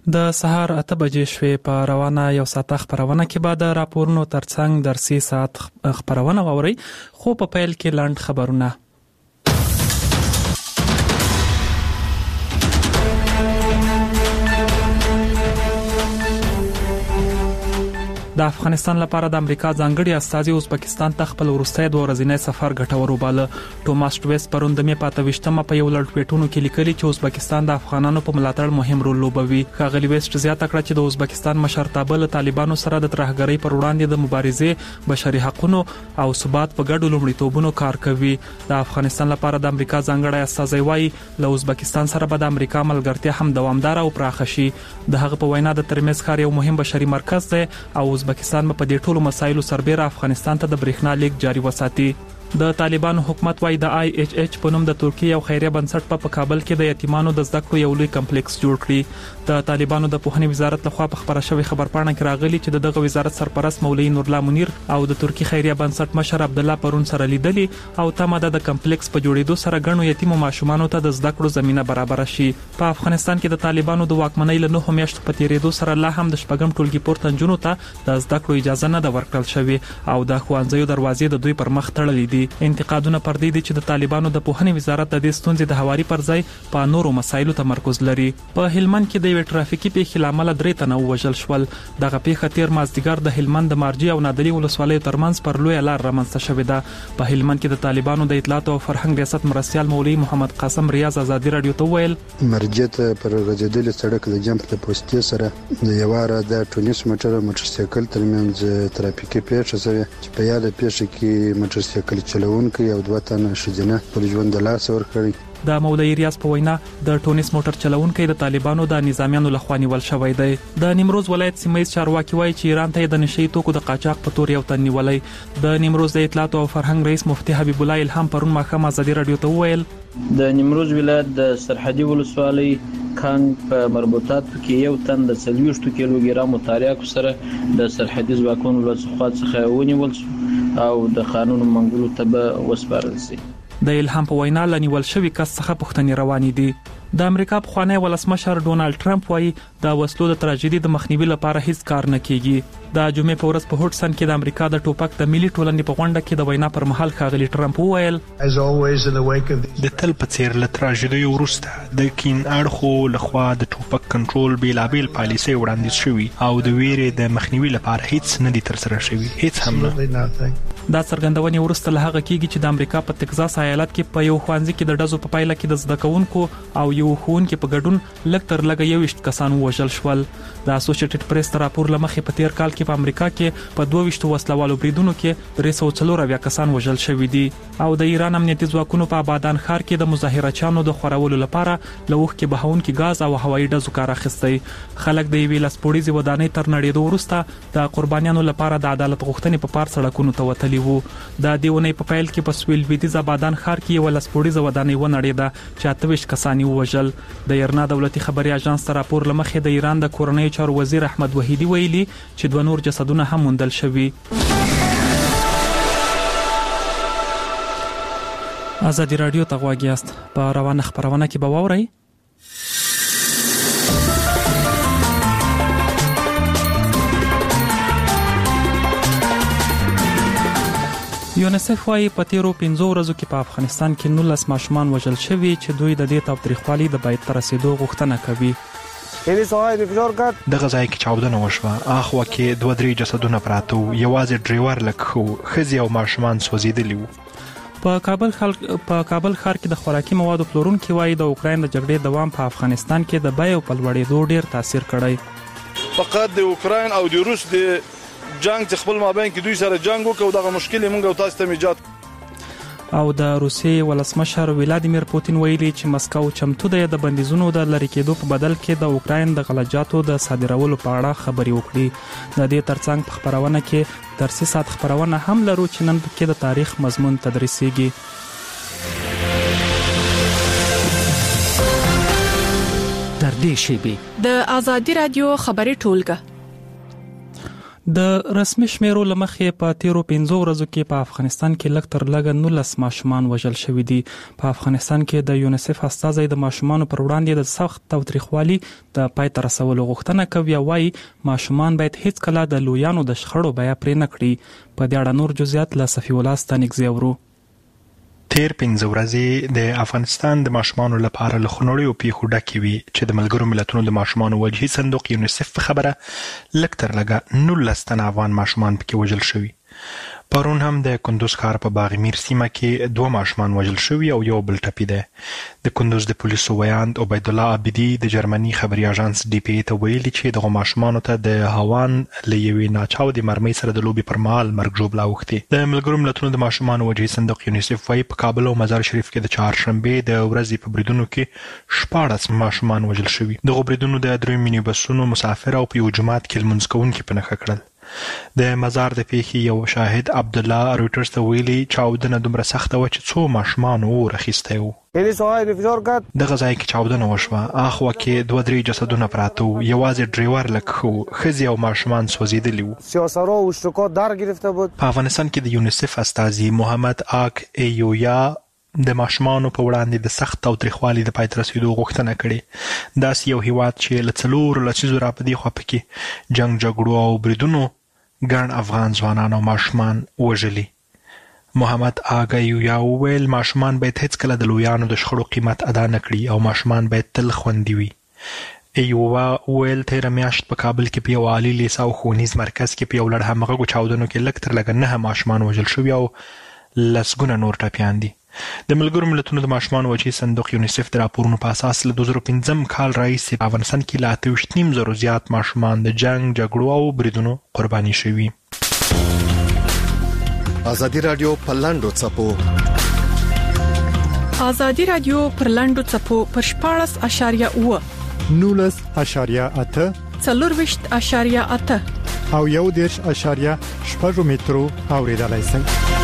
د سهار 8 بجې شوې. په روانه یو ساعت خبرونه کې بعد راپورونو ترڅنګ درسي ساعت خبرونه ووري، خو په پیل کې لاند خبرونه. د افغانستان لپاره د امریکا ځانګړي استازي ازبکستان ته خپل وروستي 2 ورځې سفر ګټور وباله. ټوماس ټویس پروند مې په 28مه په یو لړ ټویټونو کې لیکلي چې ازبکستان د افغانانو په ملاتړ مهم رول لوبوي. ښاغلي ویسټ زیاته کړه چې د ازبکستان مشرتابه له طالبانو سره د ترهګرۍ پر وړاندې د مبارزې، بشري حقوقو او ثبات په ګډو لومړیتوبونو کار کوي. د افغانستان لپاره د امریکا ځانګړي استازي وايي له ازبکستان سره به د امریکا ملګرتیا هم دوامدار او پراخه شي. د هغه په وینا د ترمذ ښار یو مهم بشري مرکز دی او ازبکستان په دې ټولو مسایلو سربېره افغانستان ته د برېښنا لیک جاري وساتي. د طالبانو حکومت وايي د IHH په نوم د ترکیه یو خیریه بنسټ په کابل کې د یتیمانو د زده کړو یو لوی کمپلیکس جوړ کړی. د طالبانو د پوهنې وزارت لخوا په خبره شوی خبرپاڼه کې راغلي چې دغه وزارت سرپرست مولوی نورالله منیر او د ترکیه خیریه بنسټ مشر عبد الله پرون سره لیدلي او تمه ده د کمپلیکس په جوړېدو سره غنو یتیم ماشومانو ته د زده کړو زمينه برابر شي. په افغانستان کې د طالبانو د واکمنۍ له 9 میاشتو په تیریدو سره لا هم د شپږم ټولګي پورته نجونو ته د زده کړو اجازه نه ده ورکړل شوې او د ښوونځیو دروازې د دوی پر مخ تړلې دي. انتقادونه پر دې دي چې د طالبانو د پوهنې وزارت د دې ستونزې د هواري پر ځای په نورو مسایلو تمرکز لري. په هلمند کې د یو ټرافیکي پیښې لامل 3 تنه وژل شول. دغه پیښه تیر مازدیګر د هلمند د مارجی او نادلی ولسوالیو ترمنځ پر لوی لار رامنځته شوې ده. په هلمند کې د طالبانو د اطلاعات او فرهنګ ریاست مرستيال مولوی محمد قاسم ریاض ازادي رادیو ته ویل مرجی ته پر غځېدل سړک د جمپ د پوسټي سره د یواره د ټونیس موټرسایکل ترمنځ ترافیکي پیښه شوه چې په یاده پیښه کې موټرسایکل چلوونکی او 2 تنه شجنه په ژوند د لاس ور کړی. د مولوی ریاض په وینا د ټونیس موټر چلوونکی د طالبانو د نظامیانو لخوا نیول شوی دی. د نیمروز ولایت سیمایي چارواکي وایي چې ایران ته د نشئی توکو د قاچاق په تور یو تن نیولای. د نیمروز د اطلاعات او فرهنګ رئیس مفتي حبیب الله الهام پرون ماښام ازادي رادیو ته ویل د نیمروز ولایت د سرحدي ولسوالۍ کانګ په مربوطات کې یو تن د 40 کیلوګرام تریاکو سره د سرحدي ځواکونو له څخه ونیول او د قانون منګولو ته وسپارل شي. د الهام په وینا لنیول شوی کس څخه پوښتنې روانې دي. د امریکا پخوانی ولسمشر ډونالد ټرمپ وايي د وسلو د تراژیدي د مخنیوي لپاره هیڅ کار نه کیږي. د جمعې په ورځ په هوټسن کې د امریکا د ټوپک د ملي ټولنې په غونډه کې د وینا پر مهال ښاغلي ټرمپ وویل د تل په څیر له تراژیدي وروسته د کین اړخو لخوا د ټوپک کنټرول بیلابیل پالیسي وړاندیز شوی او د ویرې د مخنیوي لپاره هیڅ نه دي ترسره شوی، هیڅ هم نه. دا څرګندونې وروسته له هغه کېږي چې د امریکا په تگزاس ایالت کې په یو ښوونځي کې د ډزو په پایله کې د زده کوونکو او یو ښوونکي په ګډون لږ تر لږه 21 کسان وژل شول. د اسوسییټډ پریس راپور لمخې په تیر کال کې په امریکا کې په 22 وسلوالو بریدونو کې 304 کسان وژل شوي دي او د ایران امنیتي ځواکونو په آبادان ښار کې د مظاهرچیانو د خورولو لپاره له اوښکې بهونکي غاز او هوایي ډزو کار اخیستی. خلک د یوې لسپوړیزې ودانۍ تر نړېدو وروسته د قربانیانو لپاره د عدالت غوښتنې په پار سړکونو ته وتلي وو. د دې ونې په پیل کې په سویل لویدیځ آبادان ښار کې یو لسپوړیزه ودانۍ ونړېده چې 28 کسان یې وژل. د ایرنا دولتي خبري اژانس ته راپور لمخې د ایران د کورنۍ چارو وزیر احمد وحیدی ویلي چې 2 نور جسدونه هم موندل شوي. ازادي رادیو ته غوږ یاست. په روانه خبرونه کې به واورئ یونیسف وايي په تیرو 15 ورځو کې په افغانستان کې 19 ماشومان وژل شوي چې دوی د دې تاوتریخوالي د باید تر رسیدو غوښتنه کوي. دغه ځای کې چاودنه وشوه، اخوا کې 2-3 جسدونه پراته وو، یوازې ډریور لږ ښه، ښځې او ماشومان سوځېدلي وو. په کابل ښار کې د خوراکي موادو پلورونکي وايي د اوکراین د جګړې دوام په افغانستان کې د بیو په لوړېدو ډیر تاثیر کړی. فقط د اوکراین او د روس د جنگ چې خپل مابین کې دوی سره جنگ وکړو دغه مشکل موږ او تاسو ته ایجاد. او د روسیې ولسمشر ولادیمیر پوتین ویلي چې مسکو چمتو دی د بندیزونو د لری کېدو په بدل کې د اوکراین د غلجاتو د صادرولو په اړه خبرې وکړي. د دې ترڅنګ په خبرونه کې درسي سات خبرونه هم لرو چې نن کې د تاریخ مضمون تدریسيږي. در دې شیبه د ازادي رادیو خبري ټولګه د رسمي شمیرو لمخې په تیرو 15 ورځو کې په افغانستان کې لږ تر لږه 19 ماشومان وژل شوي دي. په افغانستان کې د یونیسف استازی د ماشومانو پر وړاندې د سخت تاوتریخوالي د پای ته رسولو غوښتنه کوي او وايي ماشومان باید هیڅ کله د لویانو د شخړو بیا پرې نه کړي. په دې اړه نور جزئیات له صفی الله ستانګزی اورو. تیر 15 ورځې د افغانستان د ماشومانو لپاره له خنوړیو پیښو ډکې وي چې د ملګرو ملتونو د ماشومانو وجهي صندوق یونیسف په خبره لږ تر لږه 19 تنه افغان ماشومان پکې وژل شوي. پرون هم د کندوز ښار په باغمیر سیمه کې 2 ماشومان وژل شوي او یو بل ټپي دی. د کندوز د پولیسو ویاند عبید الله عابدي د جرمني خبري اژانس ډي پی ته ویلي چې دغه ماشومانو ته د هاوان له یوې ناچاودې مرمۍ سره د لوبې پر مهال مرګ ژوبله اوښتې. د ملګرو ملتونو د ماشومانو وجهي صندوق یونیسف وايي په کابل او مزار شریف کې د چهارشنبې د ورځې په بریدونو کې 14 ماشومان وژل شوي. دغه بریدونو د 3 مینی بسونو مسافر او په یو جماعت کې لمونځ کوونکي په نښه کړل. د مزار د پیښې یو شاهد عبد الله رويټرز ته ویلي چاودنه دومره سخته و چې 2 ماشومان اور اخیستی وو. دغه ځای کې چاودنه وشوه. اخوا کې 2-3 جسدونه پراته وو. یوازې ډریور لږ ښه و. ښځې او ماشومان سوځېدلي وو. په افغانستان کې د یونیسف استازي محمد آک ایویا د ماشومانو په وړاندې د سخت تاوتریخوالي د پای ته رسېدو غوښتنه کړې. داسې یو هیواد چې له 4 لسیزو را په دې خوا پکې جنګ جګړو او بریدونو ګڼ افغان ځوانان او ماشومان وژلي. محمد آګا یویا وویل ماشومان باید هیڅ کله د لویانو د شخړو قیمت ادا نه کړي او ماشومان باید تل خوندي وي. ایووا ویل تیره میاشت په کابل کې په یو عالي لیسه او ښوونیز مرکز کې په یو لړ همغږو چاودنو کې لږ تر لږه 9 ماشومان وژل شوي او لسګونه نور ټپیان دي. د ملګرو ملتونو د ماشومانو وجهي صندوق یونیسف د راپورونو په اساس له 2015 کال راهیسې په افغانستان کې له 28,000 زیات ماشومان د جنګ جګړو او بریدونو قرباني شوي. ازادي رادیو پر لاندو څپو ازادي رادیو پر لاندو څپو پر 14.8 19.8 40.8 او 1.8 مترو اوریدلای شئ.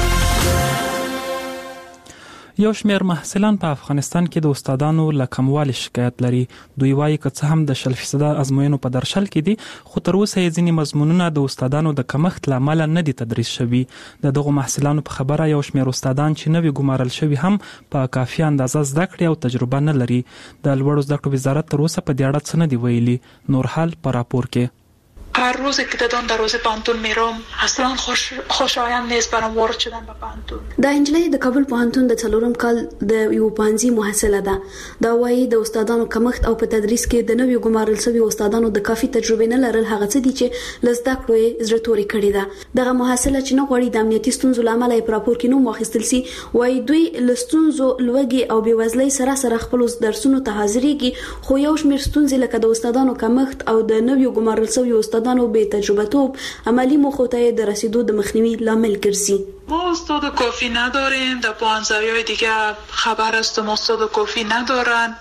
یو شمېر محصلان په افغانستان کې د استادانو له کموالي شکایت لري. دوی وایي که څه هم د 0% ازموینو په درشل کې دي خو تر اوسه یې ځینې مضمونونه د استادانو د کمښت له امله نه دي تدریس شوي. د دغو محصلانو په خبره یو شمېر استادان چې نوي ګمارل شوي هم په کافي اندازه زده کړې او تجربه نه لري. د لوړو زده کړو وزارت تر اوسه په دې اړه څه نه دي ویلي. نور حال په راپور کې. هر روزی که دادان در روز پانتون میرم اصلا خوشایند نیست برام وارد شدن به پانتون. دا انجلۍ د کابل پوهنتون د 4م کال د یو پانزي محصله ده. دا وایي د استادانو کمښت او په تدریس کې د نویو ګمارل شوي استادانو د کافي تجربه نه لرل هغه څه دي چې لزده کړو یې زړه توري کړی ده. دغه محصله چې نه غواړي د امنیتي ستونزو لامل یې په راپور کې نوم واخیستل سي وایي دوی لستونزو لوګي او بېوزلۍ سره خپل درسونو ته حاضرېږي خو یو شمېر ستونزې لکه د استادانو کمښت او د نویو ګمارل شوي استادانو بې تجربه توب عملی موخو ته د رسیدو د مخنیوي لامل ګرځي. ما استاد کافی نداریم. در پانزویای دیگه خبر است ما استاد کافی ندارن.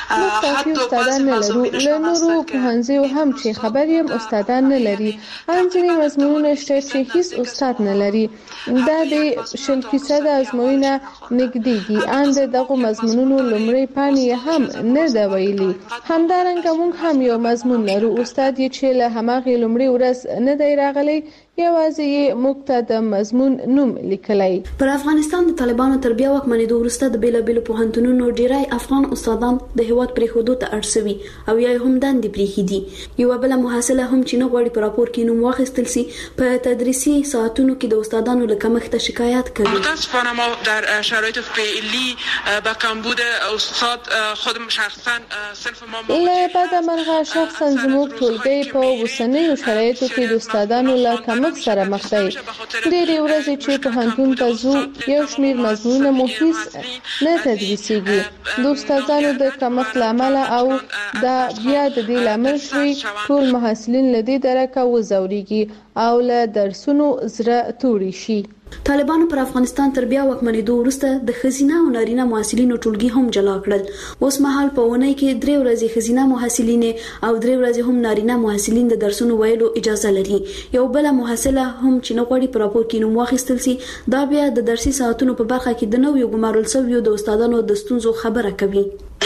حتی بعضی مضامینشون هستن که پوهنځیو هم چې خبر یم استادان نه لري. ځینې مضمونونه شته چې هیڅ استاد نه لري. دا د 0% ازموینه نږدې دي. ان دغه مضمونونو لومړی پاڼې هم نه دا ویلي. همدارنګه موږ هم یو مضمون لرو استاد یې چې له هماغه لومړی ورځ نه دی راغلی یوازې یې موږ ته د مضمون نوم لیکلی. پر افغانستان د طالبانو تر بیا واکمنېدو وروسته د بیلابیلو پوهنتونونو ډیری افغان استادان د هیواد پرېښودو ته اړ شوي او یا هم دندې پرېښي دي. یوه بله محصله هم چې نه غواړي په راپور کې نوم واخیستل سي په تدریسي ساعتونو کې د استادانو له کمښته شکایت کوي. متاسفانه ما در شرایط فعلی با کمبود استاد خودم شخصا صرف ما له بعد منغه شخصا زموږ ټولګی په اوسنیو شرایطو کې د استادانو له کمښت سره مخ دی. ډېرې ورځې چې پوهنتون ته ځو یو شمېر مضمونونه مو هیڅ نه تدریسېږي. د استادانو د کمښت له امله او دا بیا د دې لامل شوي ټول محصلین له دې درکه وځورېږي او له درسونو زړه توړي شي. طالبانو پر افغانستان تر بیا واکمنېدو وروسته د ښځینه او نارینه محصلینو ټولګي هم جلا کړل. اوس مهال په اونۍ کې 3 ورځې ښځینه محصلینې او 3 ورځې هم نارینه محصلین د درسونو ویلو اجازه لري. یو بل محصله هم چې نه غواړي په راپور کې نوم واخیستل سي دا بیا د درسي ساعتونو په برخه کې د نویو ګمارل شویو د استادانو د ستونزو خبره کوي. La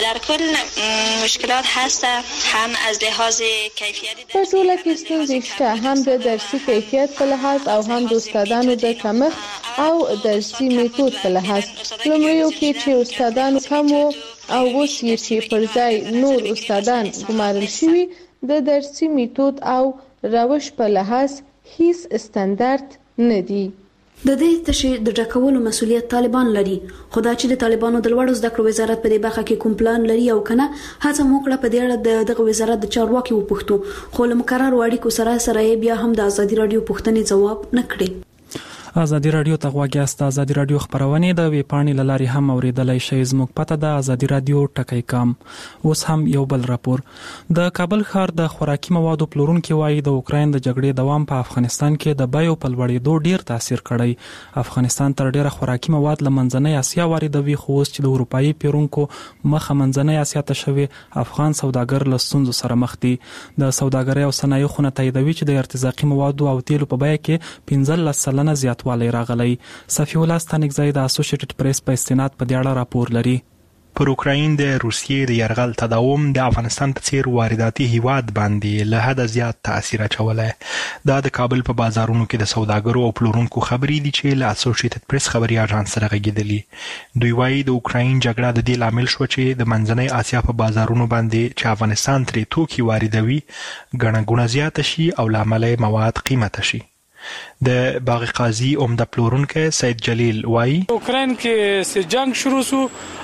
در کل مشکلات هست، هم از لحاظ کیفیت په ټوله کې ستونزې شته، هم د درسي کیفیت په لحاظ او هم د استادانو د کمښت او درسي میتود په لحاظ. لومړیو کې چې استادانو کم وو او اوس یې چې پر ځای نور استادان ګمارل شوي، د درسي میتود او روش په لحاظ هیڅ استاندارد نه دی. د دې تشې د ډکولو مسولیت طالبان لري، خو دا چې د طالبانو د لوړو زده کړو وزارت په دې برخه کې کوم پلان لري او کنه، هڅه موکړه په دې اړه دغه وزارت د چارواکي وپوښتو، خو له مقررو اړیکو سره بیا هم د ازادي رادیو پوښتنې ځواب نه کړي. ازادي رادیو ته غواګیاست. ازادي رادیو خبرونه د وی پاڼې لاري هم اوریدلای شئ. زموږ پته د ازادي رادیو ټکی کام. اوس هم یو بل راپور. د کابل ښار د خوراکي موادو پلورونکو وایي د اوکراین د جګړې دوام په افغانستان کې د بیو په لوړېدو ډیر تاثیر کړی. افغانستان تر ډیره خوراکي مواد له منځنۍ اسیا واردوي، خو اوس چې د اروپایي پیرونکو مخه منځنۍ اسیا ته شوی، افغان سوداګر له ستونزو سره مخ دي. د سوداګرۍ او صنایعو خونه تاییدوي چې د ارتزاقي موادو او تیلو په بیه کې 15% زیات والی راغلی. صفی الله ستانکزی د اسوسییټډ پریس په استناد په دې اړه راپور لري. پر اوکراین د روسیې د یرغل تداوم د افغانستان په څیر وارداتي هیواد باندې له حده زیات تاثیر اچولی. دا د کابل په بازارونو کې د سوداګرو او پلورونکو خبرې دي چې له اسوسییټډ پریس خبري اژانس سره غږېدلي. دوی وایي د اوکراین جګړه د دې لامل شو چې د منځنۍ اسیا په بازارونو باندې چې افغانستان ترې توکي واردوي ګڼه ګوڼه زیاته شي او له امله مواد قیمته شي. د باغ قاضي عمده پلورونکی سید جلیل وایي اوکراین کې سه جنگ شروع سو،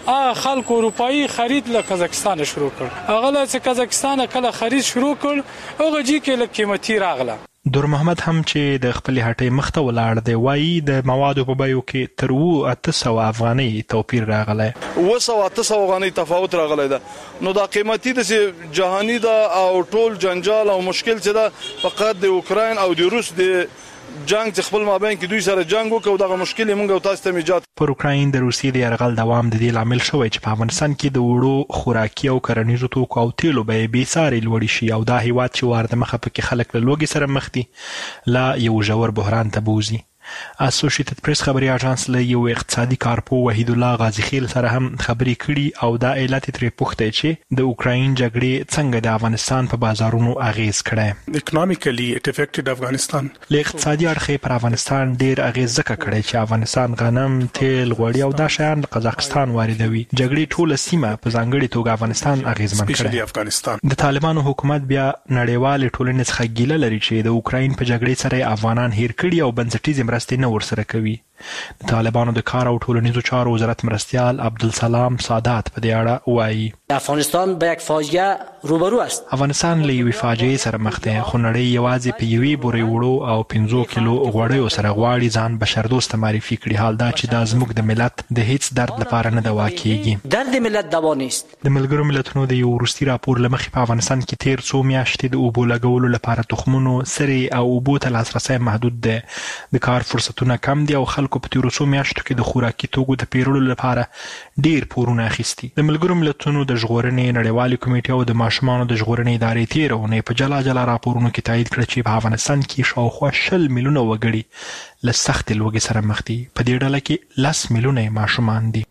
خلک اروپایي خرید له قزاقستان شروع کړ، هغه له قزاقستان کله خرید شروع کړ، هغه جی کې له قیمتي راغله. دور محمد هم چې د خپل هټۍ مخته ولاړ دی وایي د موادو په بیو کې تر 800 افغانۍ توپیر راغلی، 800 افغانۍ تفاوت راغلی ده. نو دا قیمتي د جهاني ده او ټول جنجال او مشکل چې ده فقط د اوکراین او د روس د جنگ چې خپل مابین کې دوی سره جنگ وکړو، دغه مشکل موږ او تاسو ته ایجاد. پر اوکراین د روسیې د یرغل دوام د دې لامل شوی چې په افغانستان کې د وړو خوراکي او کرنیزو توکو او تیلو بیې بېسارې لوړې شي او دا هیواد چې وارده مخه پکې خلک له لوږې سره مخ دي لا یو ژور بحران ته بوځي. اسوسییټډ پریس خبري اژانس له یو اقتصادي کارپو وحید الله غازی خیل سره هم خبرې کړي او دا علت ترې پوښتنه چې د اوکراین جګړې څنګه د افغانستان په بازارونو اغیز کړي. اکونومیکلی اټ افیکټډ افغانستان، له اقتصادي اړخه پر افغانستان ډیر اغیز ځکه کړي چې افغانستان غنم، تیل، غوړي او دا شیان له قزاقستان واردوي. جګړې ټوله سیمه په ځانګړي توګه افغانستان اغیزمن کړي. د طالبانو حکومت بیا نړیوال ټولنې څخه ګیله لري چې د اوکراین په جګړې سره افغانان هیر کړي او بنسټیزې مرستې نه ورسره کوي. د طالبانو د کار او ټولنیزو چارو وزارت مرستیال عبدالسلام سادات په دې اړه وایي افغانستان به یک فاجعه روبرو است. افغانستان له یوې فاجعې سره مخ دی، خو نړۍ یوازې په یوې بورې وړو او 15 کیلو غوړیو سره غواړي ځان بشردوسته معرفي کړي. حال دا چې دا زموږ د ملت د هیڅ درد لپاره نه دوا کیږي. درد ملت دوا نیست. د ملګرو ملتونو د یو وروستي راپور له مخې په افغانستان کې تیر څو میاشتې د اوبو لګولو لپاره تخمونو، سرې او اوبو ته لاسرسی محدود دی. د کار فرصتونه کم دي او خلکو په تیرو څو میاشتو کې د خوراکي توکو د پیرلو لپاره ډیر پورونه اخیستي. د ملګرو ملتونو د ژغورنې نړیوالې کمیټې او د ماشومانو د ژغورنې ادارې تیره اونۍ په جلا جلا راپورونو کې تایید کړه چې په افغانستان کې شاوخوا 20 میلیونه وګړي له سختې لوږې سره مخ دي. په دې ډله کې 10 میلیونه ماشومان دي.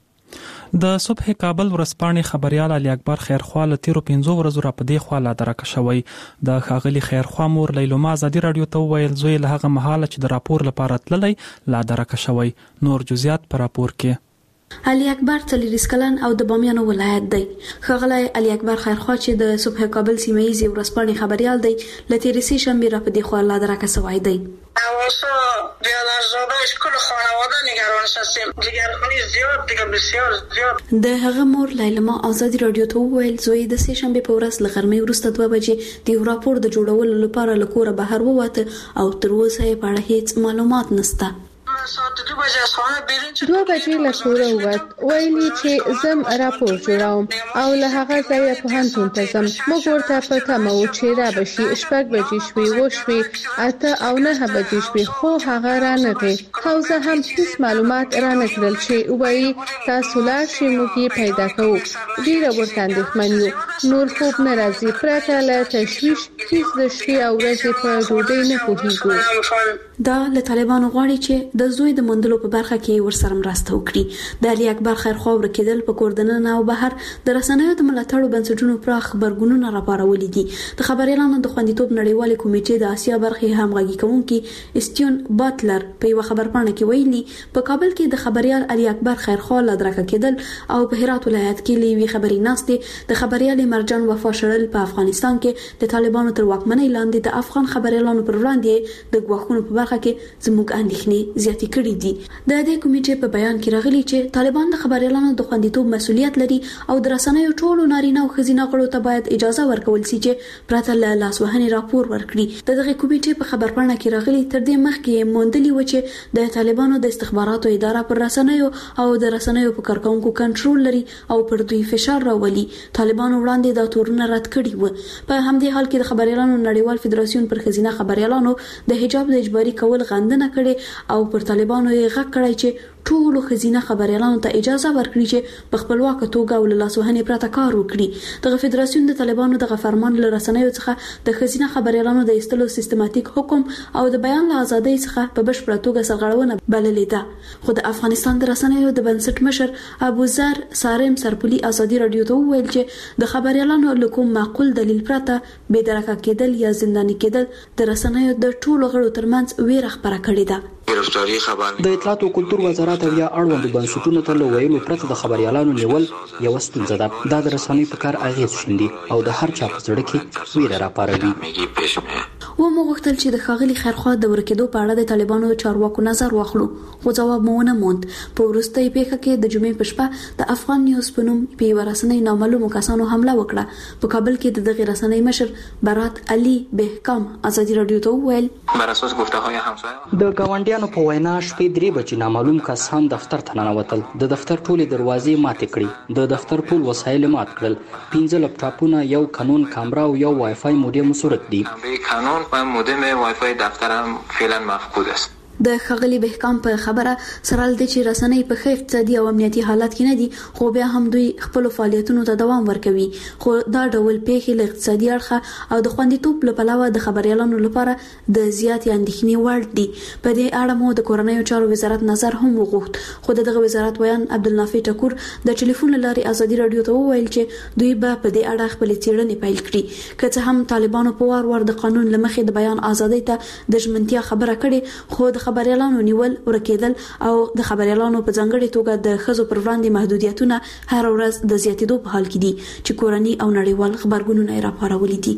د صبح کابل ورځپاڼې خبريال علي اکبر خیرخوا له تیرو 15 ورځو را پدې خوا لا درکه شوی. د ښاغلي خیرخوا مور لیلوما ازادي رادیو ته ویل زوی له هغه مهاله چې د راپور لپاره تللی لا درکه شوی. نور جزئیات پر راپور کې. علي اکبر 40 کلن او د بامیان ولایت دی. ښاغلی علي اکبر خیرخوا چې د صبح کابل سیمه ییزې ورځپاڼې خبريال دی له تیرې سې شنبې را پدې خوا لا درکه شوی دی. اواسا بیادرزادهش کل خانواده نگران شستیم، نگرانی زیاد دیگه بسیار زیاد. د هغه مور لیلما ازادي رادیو ته وویل زوی د سې شنبې په ورځ له غرمې وروسته 2 بجې د یو راپور د جوړولو لپاره له کوره بهر ووته او تر اوسه یې په اړه هیڅ معلومات نشته. 2 بجې له کوره ووت، ویلي چې زم راپور جوړوم او له هغه ځایه پوهنتون ته ځم. موږ ورته په تمه وو چې را به شي. 6 بجې شوې، 7 شوې، 8 او 9 بجې شوې، خو هغه رانغی او زه هم هیڅ معلومات رانه کړل چې وایي تاسو لاړ شئ موږ یې پیدا کوو. ډېره ورته اندېښمن یو، نور خوب نه راځي، پرته له تشویش هیڅ د شپې او ورځې په ډوډۍ نه پوهېږو. دا له طالبانو غواړي چې د زوی د مندلو په برخه کې ورسره مرسته وکړي. د علي اکبر خیرخوا ورکېدل په کوردننه او بهر د رسنیو د ملاتړو بنسټونو پراخ خبرګونونه راپارولي دي. د خبريالانو د خوندیتوب نړیوالې کمیټې د آسیا برخې همغږي کوونکي استیون باتلر په یو خبرپاڼه کې ویلي په کابل کې د خبريال علي اکبر خیرخوا لدرکه کېدل او په هرات ولایت کې لوي خبري ناستې د خبريال مرجان وفا شړل په افغانستان کې د طالبانو تر واکمنۍ لاندې د افغان خبريالانو پر وړاندې د غواخونو په برخه کې زموږ اندېښنې زیاتې کړې دي. د دې کمیټې په بیان کې راغلي چې طالبان د خبريالانو د خوندیتوب مسؤلیت لري او د رسنیو ټولو نارینه او ښځینه غړو ته باید اجازه ورکول شي چې پرته له لاسوهنې راپور ورکړي. د دغه کمیټې په خبرپاڼه کې راغلي تر دې مخکې موندلي و چې د طالبانو د استخباراتو اداره پر رسنیو او د رسنیو په کارکونکو کنټرول لري او پر دوی فشار راولي. طالبانو وړاندې دا تورونه رد کړي و. په همدې حال کې د خبريالانو نړیوال فدراسیون پر ښځینه خبريالانو د حجاب د اجباري کول غندنه کړي او پر طالبانو یې غږ کړی چې ټولو ښځینه خبريالانو ته اجازه ورکړي چې په خپلواک توګه او له لاسوهنې پرته کار وکړي. دغه فدراسیون د طالبانو دغه فرمان له رسنیو څخه د ښځینه خبريالانو د ایستلو سیستماتیک حکم او د بیان له ازادۍ څخه په بشپړه توګه سرغړونه بللې ده. خو د افغانستان د رسنیو د بنسټ مشر ابوذر سارم سرپلی ازادي رادیو ته وویل چې د خبريالانو له کوم معقول دلیل پرته بې درکه کېدل یا زنداني کېدل د رسنیو د ټولو غړو ترمنځ ویره خپره کړې ده. د اطلاعات او کلتور وزارت او یا اړوند بنسټونو ته له ویلو پرته د خبريالانو نیول یو ستونزه ده. دا د رسنیو په کار اغیز شیندي او د هر چا په زړه کې ویره راپاروي. و مو غوښتل چې د ښاغلي خیرخوا د ورکېدو په اړه د طالبانو چارواکو نظر واخلو خو ځواب مو ونه موند. په وروستۍ پیښه کې د جمعې په شپه د افغان نیوز په نوم په یوه رسنۍ نامعلومو کسانو حمله وکړه. په کابل کې د دغې رسنۍ مشر برات علي بهکام ازادي رادیو ته وویل بر اساس گفته‌های همسایه د ګاونډیانو په وینا شپې 3 بجې نامعلوم کسان دفتر ته ننوتل. د دفتر ټولې دروازې ماتې کړې. د دفتر ټول وسایل مات کړل. 15 لپټاپونه، یو کانون کامرا او یو وای فای مودم صورت دي. کانون و مودم وای فای دفترم فعلا مفقود است. د ښاغلي بهکام په خبره سره د چې رسنۍ په ښه اقتصادي او امنیتي حالت کې نه دي خو بیا هم دوی خپل فعالیتونو ته دوام ورکوي. خو دا ډول پیښې له اقتصادي اړخه او د خوندیتوب له پلوه د خبريالانو لپاره د زیات اندېښنې وړ دي. په دې اړه مو د کورنیو چارو وزارت نظر هم وغوښت خو دغه وزارت ویان عبدالنافع ټکور د ټلیفون لارې ازادي رادیو ته وویل چې دوی به په دې اړه خپل څېړنې پیل کړي. که څه هم طالبانو په وار د قانون لمخې د بیان ازادۍ ته د ژمنتیا خبره کړې خو د خبريالانو نیول ورکېدل او د خبريالانو په ځانګړي توګه د ښځو پر وړاندې محدودیتونه هر ورځ د زیاتېدو په حال کې دي چې کورني او نړیوال خبرګونونه یې راپارولي دي.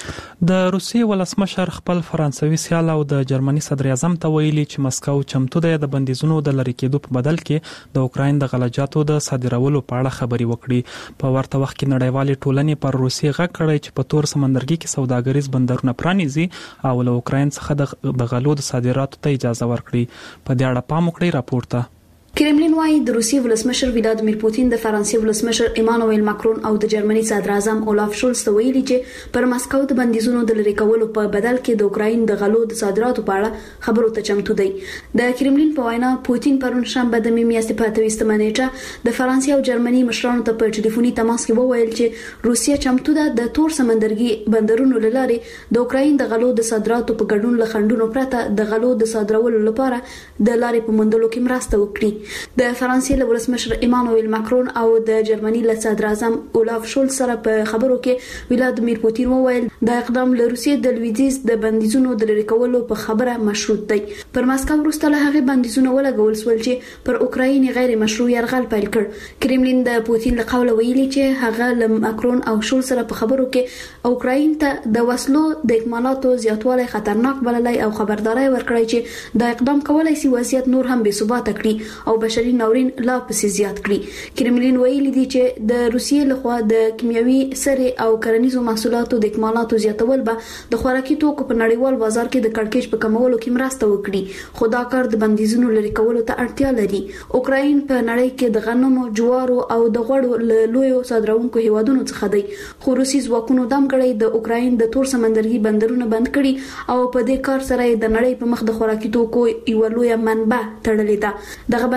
د روسیې ولسمشر خپل فرانسوي سیال او د جرمني صدر اعظم ته ویلي چې مسکو چمتو دی د بندیزونو د لری کېدو په بدل کې د اوکراین د غلجاتو د صادرولو په اړه خبري وکړي. په ورته وخت کې نړیوالې ټولنې پر روسیې غږ کړی چې په تور سمندرګي کې سوداګریز بندرونه پرانیزي او له اوکراین څخه د غلو د صادراتو ته اجازه ورکړي. په دې اړه پام وکړئ راپورته. کرملین وايي د روسیې ولسمشر ولادیمیر پوتین د فرانسې ولسمشر ایمانوئل ماکرون او د جرمني صدر اعظم اولاف شولز ته ویلي چې پر مسکو د بندیزونو د لری کولو په بدل کې د اوکراین د غلو د صادراتو په اړه خبرو ته چمتو دی. د کرملین په وینا پوتین پرون شنبه د میاشتې په 28 نیټه د فرانسې او جرمني مشرانو ته په ټلیفوني تماس کې وویل چې روسیه چمتو ده د تور سمندرګي بندرونو لاري د اوکراین د غلو د صادراتو په ګډون لخندونو پرته د غلو د صادرولو لپاره د لارې په موندلو کې مرسته وکړي. د فرانسې له ولسمشر ایمانوئل ماکرون او د جرمني له صدر اعظم اولاف شولز سره په خبرو کې ولادیمیر پوتین وویل د اقدام له روسیې د لویدیځ د بندیزونو د لری کولو په خبره مشروط دی. پر مسکو وروسته له هغه بندیزونه ولګول شول چې پر اوکراین غیر مشروع یرغل پیل کړ. کرملین د پوتین له قوله ویلي چې هغه له ماکرون او شولز سره په خبرو کې اوکراین ته د وسلو د اکمالاتو زیاتوالی خطرناک بللی او خبرداري ورکړی چې د اقدام کولای شي وضعیت نور هم بې ثبات کړي او بشري ناورین لا پسې زیات کړي. کرملین ویلي دی چې د روسیې لخوا د کیمیاوي سرې او کرنیزو محصولاتو د اکمالاتو زیاتول به د خوراکي توکو په نړیوال بازار کې د کړکېچ په کمولو کې مرسته وکړي. خو دا کار د بندیزونو لري کولو ته اړتیا لري. اوکراین په نړۍ کې د غنمو، جوارو او د غوړو له لویو صادروونکو هیوادونو څخه دی. خو روسي ځواکونو دم کړی د اوکراین د تور سمندرګي بندرونه بند کړي او په دې کار سره د نړۍ په مخ د خوراکي توکو یو لوی منبع تړلې ده. دغه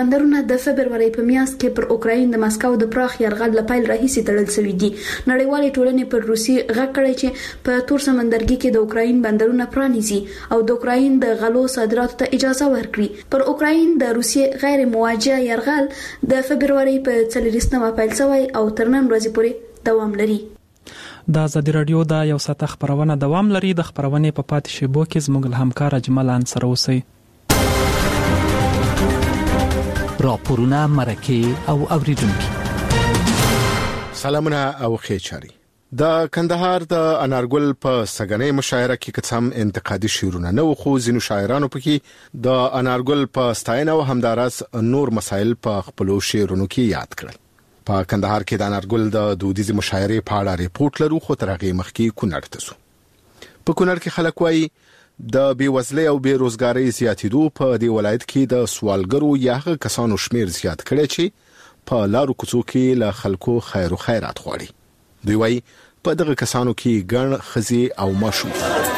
بندرونه د فبرवरी په میاشت کې پر اوکراین د مسکو د پراخ یرغل لپاره راهیسي تړل شوی دي. نړیوال ټولنې پر روسي غږ کړی چې په تور سمندرګي کې د اوکراین بندرونه پرانیزي او د اوکراین د غلو صادراتو ته اجازه ورکړي. پر اوکراین د روسي غیر موجه یرغل د فبرवरी په 24مه پیل شوی او تر نن ورځې پورې دوام لري. د ازادي رادیو د یو ساعت خبرونه دوام لري. د خبرونې په پاتې شیبو کې زموږ همکار اجمل انصر اوسئ. راپورونه مرکه او اوریدونکو سلامونه او خیرچاري. د کندهار د انارګل په سګنې مشاعره کې قسم انتقادي شعرونه نو خو ځینو شاعرانو پکې د انارګل په ستاینه او همدارس نور مسایل په خپلو شعرونو کې یاد کړل. په کندهار کې د انارګل د دودیزي مشاعره په اړه ریپورت لرو خو ترغه مخکې کونړ ته سو. په کونړ کې خلک وایي د بیوزلۍ او بیروزګارۍ زیاتېدو په دې ولایت کې د سوالګرو یا هغه کسانو شمیر زیات کړي چې په لارو کوڅو کې له خلکو خیر او خیرات غواړي. دوی وایي په دغه کسانو کې ګڼ ښځې او ماشوم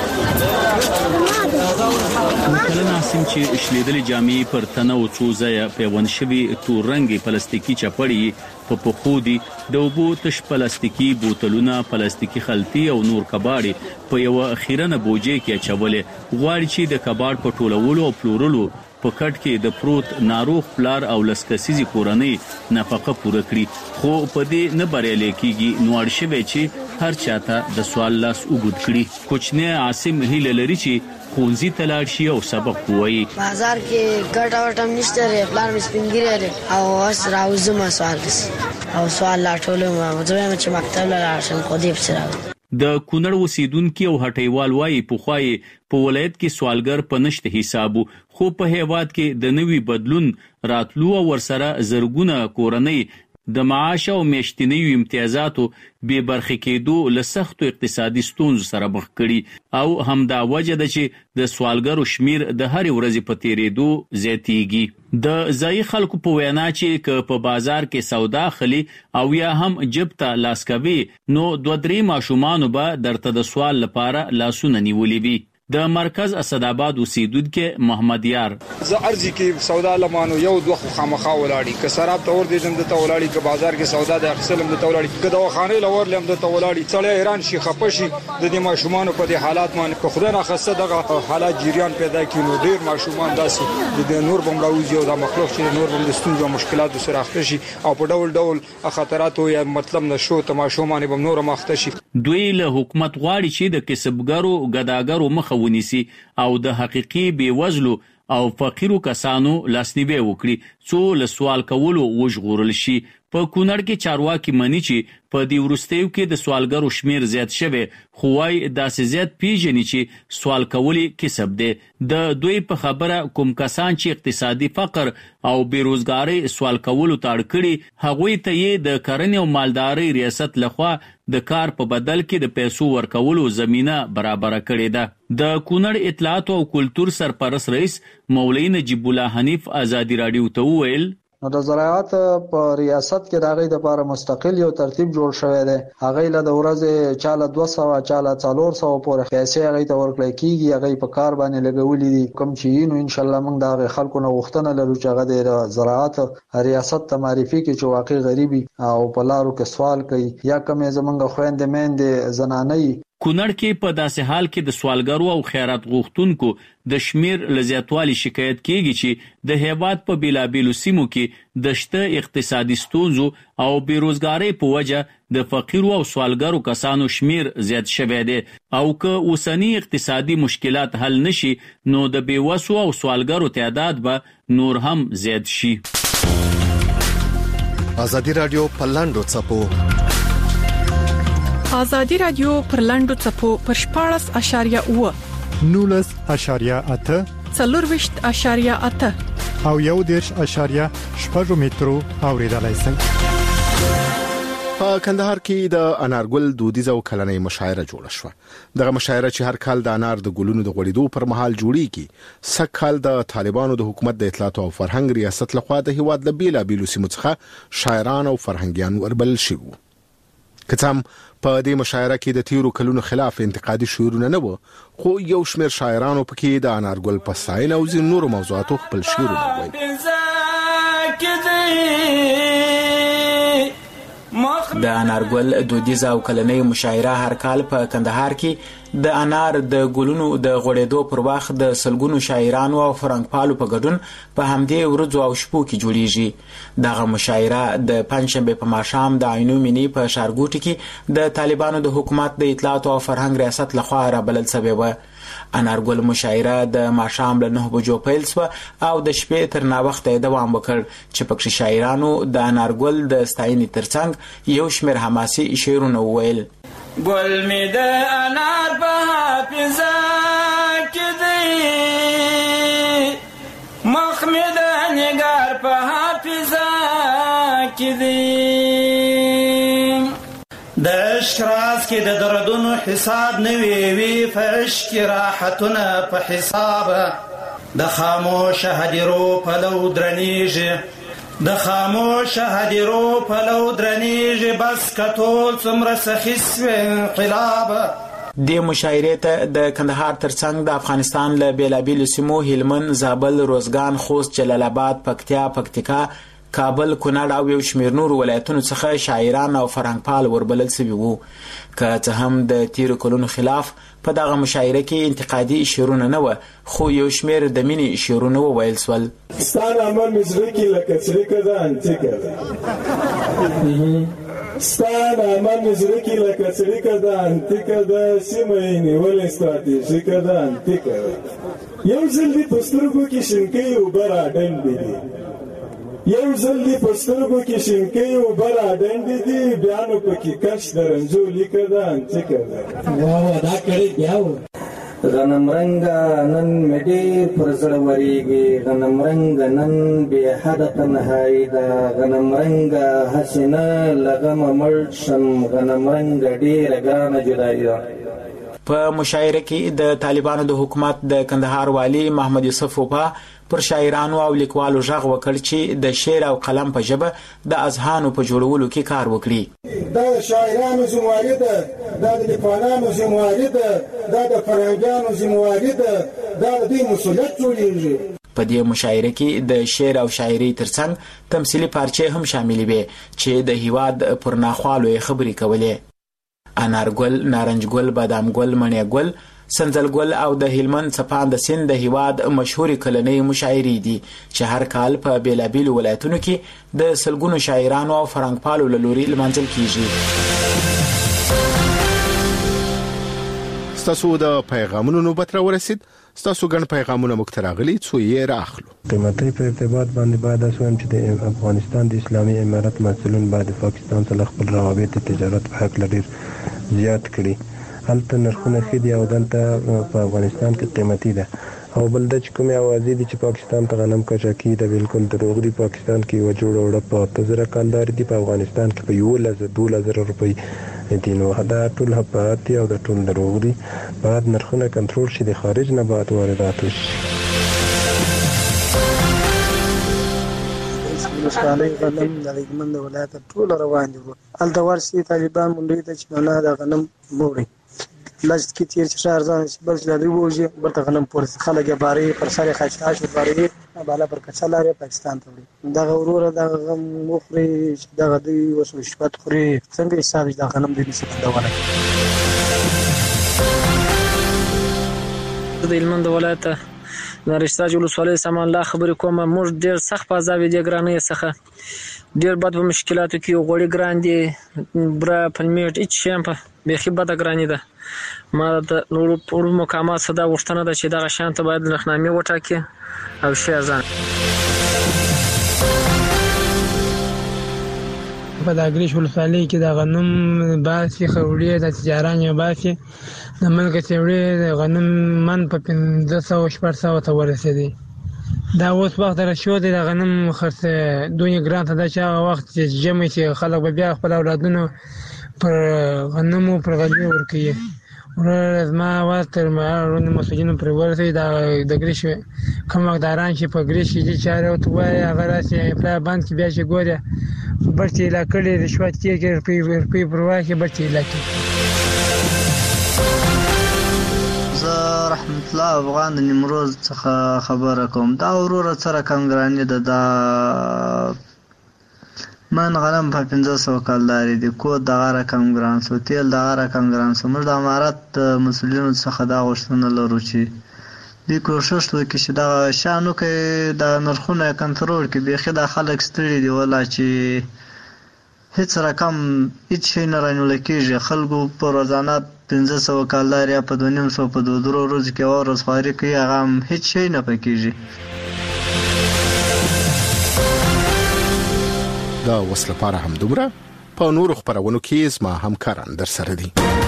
مثلا ناسم چې شلیدلې جامې پر تنه او څو ځای پیوند شوي تور رنګي پلاستیکي چپړې په پخودي د اوبو تش پلاستیکي بوتلونه پلاستیکي خلطي او نور کباړي په یو خیرنه بوجه کې اچولې غواړي چې د کباړ په ټولولو او پلورلو په کټ کې د پروت ناروغ پلار او لسکسيزي کورنۍ نفقه پوره کړي خو په دې نه بریالي کیږي. نو اړشوي چې هر چاته د سوال لاس وګد کړي. کوچنی عاصم هیله لري چې خونځي تلاړ شي او سبق وایي. بازار کې ګټ او ټم نشته ری پلان مې سپینګری او اوس راوځم سوال او سوال لا ټولم زه چې مکتب لا شم خو دې سره. د کونړ اوسیدونکو او هټیوال وایي په خوای په ولایت کې سوالګر په نشته حسابو خو په هیواد کې د نوي بدلون راتلو او ورسره زرګونه کورنۍ د معاش او میاشتنی امتیازاتو به برخه کېدو له سختو اقتصادي ستونزو سره مخ کړي او همدا وجه ده چې د سوالګرو شمیر د هر ورځې په تیریدو زیاتیږي. د ځای خلکو په وینا چې ک په بازار کې سودا خلی او یا هم جبته لاس کوي نو 2-3 ماشومان به درته د سوال لپاره لاسونه نیولې وي. د مرکز اسداباد اوسیدونکو محمد یار زه ارزي کې سودا لمانو یو دوه خامخا ولاړی که سراب تور دې د تولاړی که بازار کې سودا د اخسلم د تولاړی که د خانه لور لم د تولاړی څړې ایران شي خپشي د دې ماشومان په دې حالات باندې په خدای نه خسته دغه حالات جریان پیدا کینو ډیر ماشومان داسې د نور بمراوزي او د مخلوق چې نور بم د ستونزو مشکلات سره اخته شي او په ډول ډول خطرات او یا مطلب نشو ته ماشومان بم نور مخته شي. دوی له حکومت غواړي چې د کسبګرو ګداګرو مخه ونیسي او د حقيقي بیوزلو او فقیرو کسانو لاسنیوي وکړي څو له سوال کولو وژغورل شي. په کونړ کې چارواکي مني چې په دې ورستیو کې د سوالګرو شمیر زیات شوی خو وايي داسې زیات پیژني چې سوال کولی کسب دی. د دوی په خبره کوم کسان چې اقتصادي فقر او بیروزګاری سوال کولو تاړ کړي هغوی ته یې د کرنې او مالدارۍ ریاست لخوا د کار په بدل کې د پیسو ورکولو زمينه برابر کړې ده. د کونړ اطلاعات او کلتور سرپرست رئیس مولوی نجیب الله حنیف ازادي رادیو ته ویل د زراعت په ریاست کې دغه د لپاره مستقل یو ترتیب جوړ شوی دی. هغه له د ورځې چاله 200 چاله 400 پورې پیسې هغه ته ورکړل کیږي. هغه په کار باندې لګولې دي کوم چې نو ان شاء الله موږ د خلکو نو غوښتنه لرو چې هغه د زراعت ریاست ته معرفي کړي چې واقعي غریبي او په لارو کې سوال کوي یا کوم زمونږ خويندې مېندې زنانې. کونړ کې په داسې حال کې د سوالګرو او خیرات غوښتونکو د شمیر لزیاتوالي شکایت کیږي چې د هیواد په بیلابیلو سیمو کې د شته اقتصادي ستونزو او بیروزګاری په وجه د فقیرو او سوالګرو کسانو شمیر زیات شوی دی او که اوسنی اقتصادي مشکلات حل نشي نو د بیوسو او سوالګرو تعداد به نور هم زیات شي. ازادي رادیو پلاندو چپو ازادي رادیو پر لاندو چپو پر 14.8 19.8 4.8 او 1.8 مترو اوریدلای شئ. په کندهار کې د انارګل دودیزه او کلنۍ مشاعره جوړه شوه. دغه مشاعره چې هر کال د انار د ګلونو د غوړېدو پر مهال جوړیږي سږ کال د طالبانو د حکومت د اطلاعات او فرهنګ ریاست لخوا د هیواد د بیلابیلو سیمو څخه شاعران او فرهنګیان وربلل شوي. کڅم په دې مشاعره کې د تیرو کلونو خلاف انتقادي شعرونه نه و خو یو شمېر شاعرانو پکې د انارګل په ستاینه او ځینو نورو موضوعاتو خپل شعرونه وایي. د انارګل دودیزه او کلنۍ مشاعره هر کال په کندهار کې د انار د ګلونو د غوړېدو پر وخت د سلګونو شاعرانو او فرهنګپالو په ګډون په همدې ورځو او شپو کې جوړیږي. دغه مشاعره د پنځشنبې په ماښام د عینو مینی په ښارګوټي کې د طالبانو د حکومت د اطلاعات او فرهنګ ریاست لخوا رابلل شوې وه. انارګل مشاعره د ماښام له 9 بجو پیل شوه او د شپې تر ناوخته دوام وکړ چې پکې شاعرانو د انارګل د ستاینې ترڅنګ یو شمېر حماسي شعرونه وویل. ګل می د انار په حافظه کې دی، مخ می د نګار په حافظه کې دی، د اشراز کې د دردونو حساب نوي وي، فرش کې راحتونه په حساب، د خاموش هدیرو په لو درنیږي، د خاموش هدیرو په لو درنیږي، بس کټول څومره سخي سوی انقلاب. د مشاعرې ته د کندهار ترڅنګ د افغانستان له بیلابیلو سیمو هلمند، زابل، روزګان، خوست، جلال آباد، پکتیا، پکتیکا، کابل، کونړ او یو شمېر نورو ولایتونو څخه شاعران او فرهنګپال وربلل شوي وو. که څه هم د تیرو کلونو خلاف په دغه مشاعره کې انتقادي شعرونه نه وه، خو یو شمېر د مینې شعرونه وویل سول. ستا نامه مې زړه کې لکه څړیکه ده انتیکه ده، ستا نامه مې زړه کې لکه څړیکه ده انتیکه ده، سیمه یې نیولې ستراتیژیکه ده انتیکه ده، یو ځل دې په سترګو کې شینکۍ اوبه راډنډې دي، یو ځل دې په سترګو کې شینکۍ اوبه راډنډې دي، بیا نو پکې کش د رنځو لیکه ده انتیکه ده. دا کړی بیا و غنم رنګه نن مې ډېر پر زړه ورېږي، غنم رنګه نن بې حده تنهایي ده، غنم رنګه هسې نه له غمه مړ شم، غنم رنګه ډېره ګرانه جدایي ده. په مشاعره کې د طالبانو د حکومت د کندهار والي محمد یوسف وفا پر شاعرانو او لیکوالو غږ وکړ چې د شعر او قلم په ژبه د اذهانو په جوړولو کې کار وکړي. دا د شاعرانو ذمواري ده، دا د لیکوالانو ذمواري ده، دا د فرهنګیانو ذمواري ده، دا د دوی مسؤلیت جوړېږي. په دې مشاعره کې د شعر او شاعري ترڅنګ تمثیلي پارچې هم شاملې وې چې د هیواد پر ناخوالو یې خبرې کولې. انارګل، نارنجګل، بادامګل، مڼېګل، سنځلګل او د هلمند څپان د سیند د هیواد مشهورې کلنۍ مشاعرې دي چې هر کال په بیلابیلو ولایتونو کې د سلګونو شاعرانو او فرهنګپالو له لوري لمانځل کیږي. ستاسو د پیغامونو نوبت راورسید. ستاسو ګڼ پیغامونه موږ ته راغلي، څو یې راخلو. قیمتي په ارتباط باندې باید اسوم چې د افغانستان د اسلامي امارت مسؤلین باید پاکستان سره خپل روابط تجارت په حق لري زیات کړي. هلته نرخونه ښه دي او دلته په افغانستان کې قیمتي ده، او بل د چې کومې اوازې دي چې پاکستان ته غنم کچاکي ده بالکل دروغ دي. پاکستان کې یوه جوړه وړه په 8000 کالداري دي، په افغانستان کې په 11,000 روپۍ دي. نو دا ټول حقایق دي او دا ټول دروغ دي. باید نرخونه کنټرول شي، د خارج نه باید واردات وشي. ولسوالۍ غنم د هلمند ولایت ټول روان دي. هلته ورسي طالبان منډوي ته چې نه د غنم موړي لږ کې تیر چې ارزان شي، بل چې لري وږي برته غنم پورې خلک یې باري پر سره خاصاش باري بالا پر کچا لاري پاکستان ته وړي. دا وروره د غم مخري د غدي وسو شپات خوري څنګه حساب د غنم د نسبت دونه. د هلمند ولایت نارشتاج ولسوالۍ سامان لا خبرې کوم. موږ ډېر سخت په عذاب دي، ګرانۍ څخه ډېر بد په مشکلاتو کې، غوړي ګران دي، بره پلمیټ هیڅ شی په بیخي بده ګراني ده. ما د نورو مقامات څخه دا غوښتنه ده چې دغه شیان ته باید نرخنامې وټاکي او شي ارزان. په داګریش ولسوالۍ کې د غنم باسي خوري د تجاران یې باسي د ملک چوړې د غنم من په 1500 ته ورسېدي. دا اوس وخت راشو دی د غنم خرڅ دوی ګران ته د چا وخت چې جمع چې خلک به بیا خپل اولادونو پر غنمو پر غلې ورکوي. ورځ ما واتر ما ورن مسجونو پر ورسې د ګریش کوم مقداران چې په ګریش کې چاره او توای هغه راسي په باندې کې بیا چې ګوره برتي علاقې رشوت کې روپی پرواکه برتي علاقې. زه رحمت الله افغان د نیمروز څخه خبره کوم. دا وروره سره کم ګرانې ده. دا من غنم په 1500 کالداري دي، کود دغه رقم ګران سو، تیل دغه رقم ګران سو. موږ د امارت مسولینو څخه دا غوښتنه لرو چې دې کوشش وکړي چې دا شانو کې د نرخونه کنټرول کړي. بیخي د خلک ستړي دي ولا چې هیڅ رقم هیڅ شی نه رانیول کېږي. خلکو په روزانه 1500 کالداري یا په 2500 په 2 ورځو کې ورځ خواري کوي، هغه هم هیڅ شی نه پکېږي. دا اوس لپاره هم دومره. په نورو خبرونو کې زما همکاران در سره دي.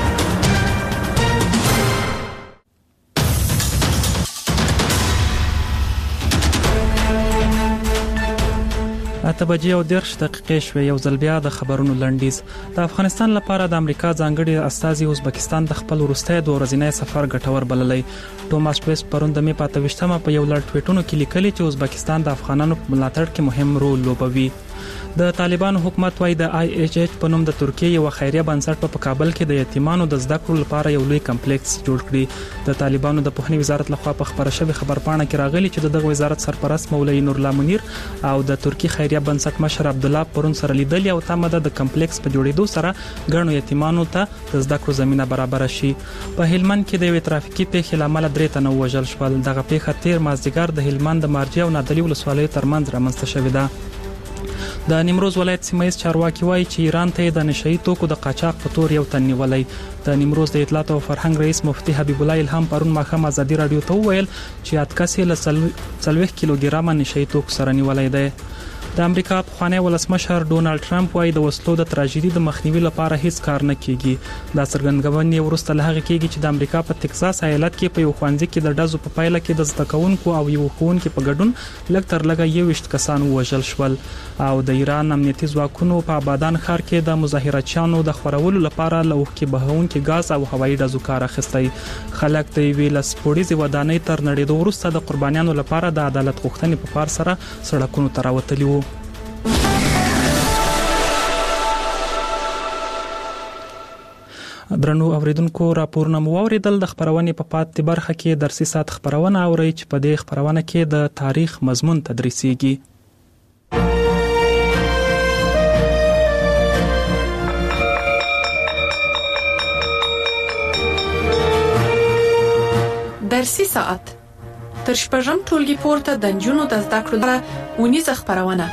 اته بجې او 10 دقیقې شوې. یو ځل بیا د خبرونو لنډیز. د افغانستان لپاره د امریکا ځانګړي استازي ازبکستان د خپل وروستي 2 ورځنی سفر ګټور بللی. ټوماس ټویس پرون د می 28مه په یو لړ ټویټونو کې لیکلي چې ازبکستان د افغانانو په ملاتړ کې مهم رول لوبوي. د طالبانو حکومت وايي د IHH په نوم د ترکیه یو خیریه بنسټ په کابل کې د یتیمانو د زده کړو لپاره یو لوی کمپلیکس جوړ کړی. د طالبانو د پوهنې وزارت لخوا په خبره شوی خبرپاڼه کې راغلي چې دغه وزارت سرپرست مولوی نور الله منیر او د ترکیه خیریه بنسټ مشر عبد الله پرون سره لیدل او تمه ده د کمپلیکس په جوړېدو سره ګڼو یتیمانو ته د زده کړو زمينه برابر شي. په هلمند کې د یو ترافیکي پیښې لامل 3 تنه وژل شول. دغه پیښه تیر مازدیګر د هلمند د مارجه او نادلی ولسوالیو ترمنځ رامنځته شوې ده. د نیمروز ولایت سیمایي چارواکي وایي چې ایران ته د نشئی توکو د قاچاق په تور یو تن نیولای. د نیمروز د اطلاعات او فرهنګ رئیس مفتي حبیب الله الهام پرون ماښام ازادي رادیو ته وویل چې اتکسي له 40 کیلوګرام نشئی توکو سره نیولای دی. د امریکا پخوانی ولسمشر ډونالد ټرمپ وايي د وسلو د تراژیدي د مخنیوي لپاره هیڅ کار نه کیږي. دا څرګندونه ورسته له هغه کیږي چې د امریکا په ټکساس ایالت کې په یو ښوونځي کې د ډزو په پایله کې د زده کوونکو او یو ښوونکي په ګډون لږ تر لږه 21 کسان وژل شول. او د ایران امنیتي ځواکونو په آبادان ښار کې د مظاهراتچیانو د خورولو لپاره لوخ کې بهونکي غاز او هوایي ډزو کار اخیستی. خلک د ویل سپوړیزي ودانۍ تر نړیدو وروسته د قربانیانو لپاره د عدالت غوښتنې په پار سره سړکونو ته راوتلي وو. درنو اوریدونکو راپورونه مو اوریدل. د خبرونې په پاتې برخه کې درسي سات خبرونه اوري چې په دې خبرونه کې د تاریخ مضمون تدریسيږي. درسي ساعت تر شپږم ټولګي پورته د نجونو د زده کړو لپاره ونیزه خبرونه.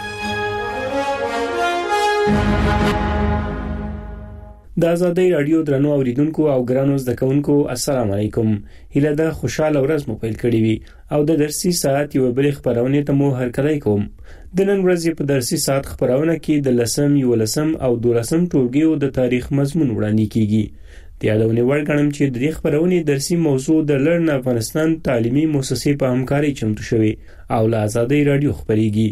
د آزادۍ رادیو درنو اوریدونکو او ګرانو زده کوونکو السلام علیکم. هیله ده خوشاله ورځ مو پیل کړی وي او د درسي ساعت یو بل خبرونه ته مو هرکلی کوم. د نن ورځې په درسي ساعت خبرونه کې د 10 او 12 ټولګیو د تاریخ مضمون وړاندې کیږي. د یادونه ورګنم چې د دې خبرونه درسي موضوع د لرن افغانستان تعلیمي مؤسسې په همکاري چمتو شوی او له آزادۍ رادیو خبريږي.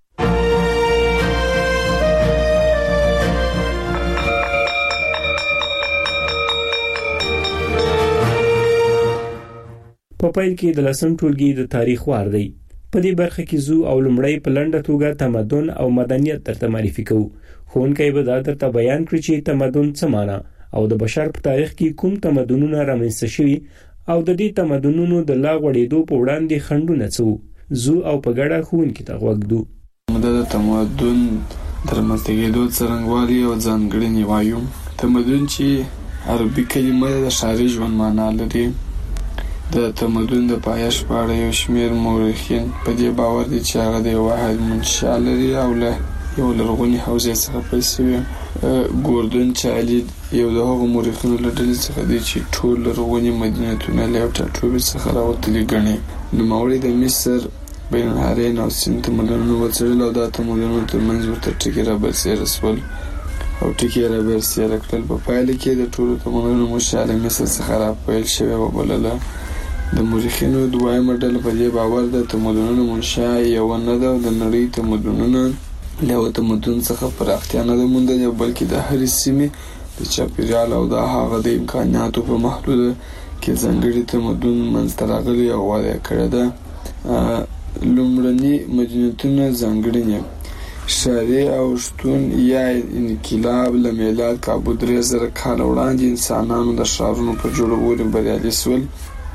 په پیل کې د 10 ټولګي د تاریخ وار دی. په دې برخه کې زو او لمړی په لنډه توګه تمدن او مدنیت درته معرفي کوو. ښوونکی به دا درته بیان کړي چې تمدن څه معنی او د بشر په تاریخ کې کوم تمدنونه رامنځته شوي او د دې تمدنونو د لا غوړېدو په وړاندې خنډونه څه وو. زو او په ګډه ښوونکي ته غوږ دو. د تمدن د رامنځته کېدو څرنګوالي او ځانګړنې وایو. تمدن چې عربي کلمه د ښاري ژوند معنا لري. د تمدن د پایښت په اړه یو شمېر مورخین په دې باور دي چې هغه د یو واحد منشأ لري او له یو لرغوني حوزې څخه پیل شوی. ګوردون چالي یو د هغو مورخینو له ډلې څخه دی چې ټول لرغوني مدینتونه له یو ټاټوبي څخه راوتلي ګڼي. نوموړی د مصر بین النهرین او سیند تمدنونه وڅېړل او دا تمدنونه ترمنځ ورته ټکي رابرسېره شول او ټکي رابرسېره کړل. په پایله کې د ټولو تمدنونو منشأ له مصر څخه راپیل شوې وبلله. د مورخینو دویمه ډله په دې باور ده تمدنونو منشأ یوه نه ده او د نړۍ تمدنونه له یوه تمدن څخه پراختیا نه ده موندلې بلکې د هرې سیمې د چاپېریال او د هغه د امکاناتو په محدوده کې ځانګړي تمدن منځته راغلی او وده کړې ده. لومړني مدینتونه ځانګړنې ښاري او شتون یا انقلاب له میلاد کابو 3000 کاله وړاندې انسانانو د ښارونو په جوړولو بریالي شول.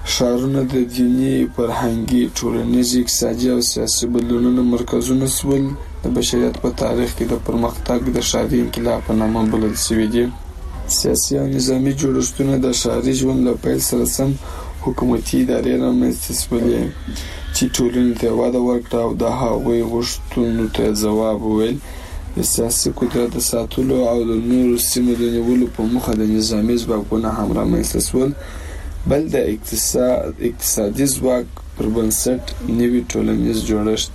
ښارونه د دیني، فرهنګي، ټولنیز، اقتصادي او سیاسي بدلونونو مرکزونه شول. د بشریت په تاریخ کې د پرمختګ د ښاري انقلاب په نامه بلل شوي دي. سیاسي او نظامي جوړښتونه د ښاري ژوند له پیل سره سم حکومتي ادارې رامنځته شولې چې ټولنې ته وده ورکړه او د هغوی غوښتنو ته ځواب وویل. د سیاسي قدرت د ساتلو او د نورو سیمو د نیولو په موخه د نظامي ځواکونه هم رامنځته شول. بل د اقتصادي ځواک پر بنسټ نوي ټولنیز جوړښت،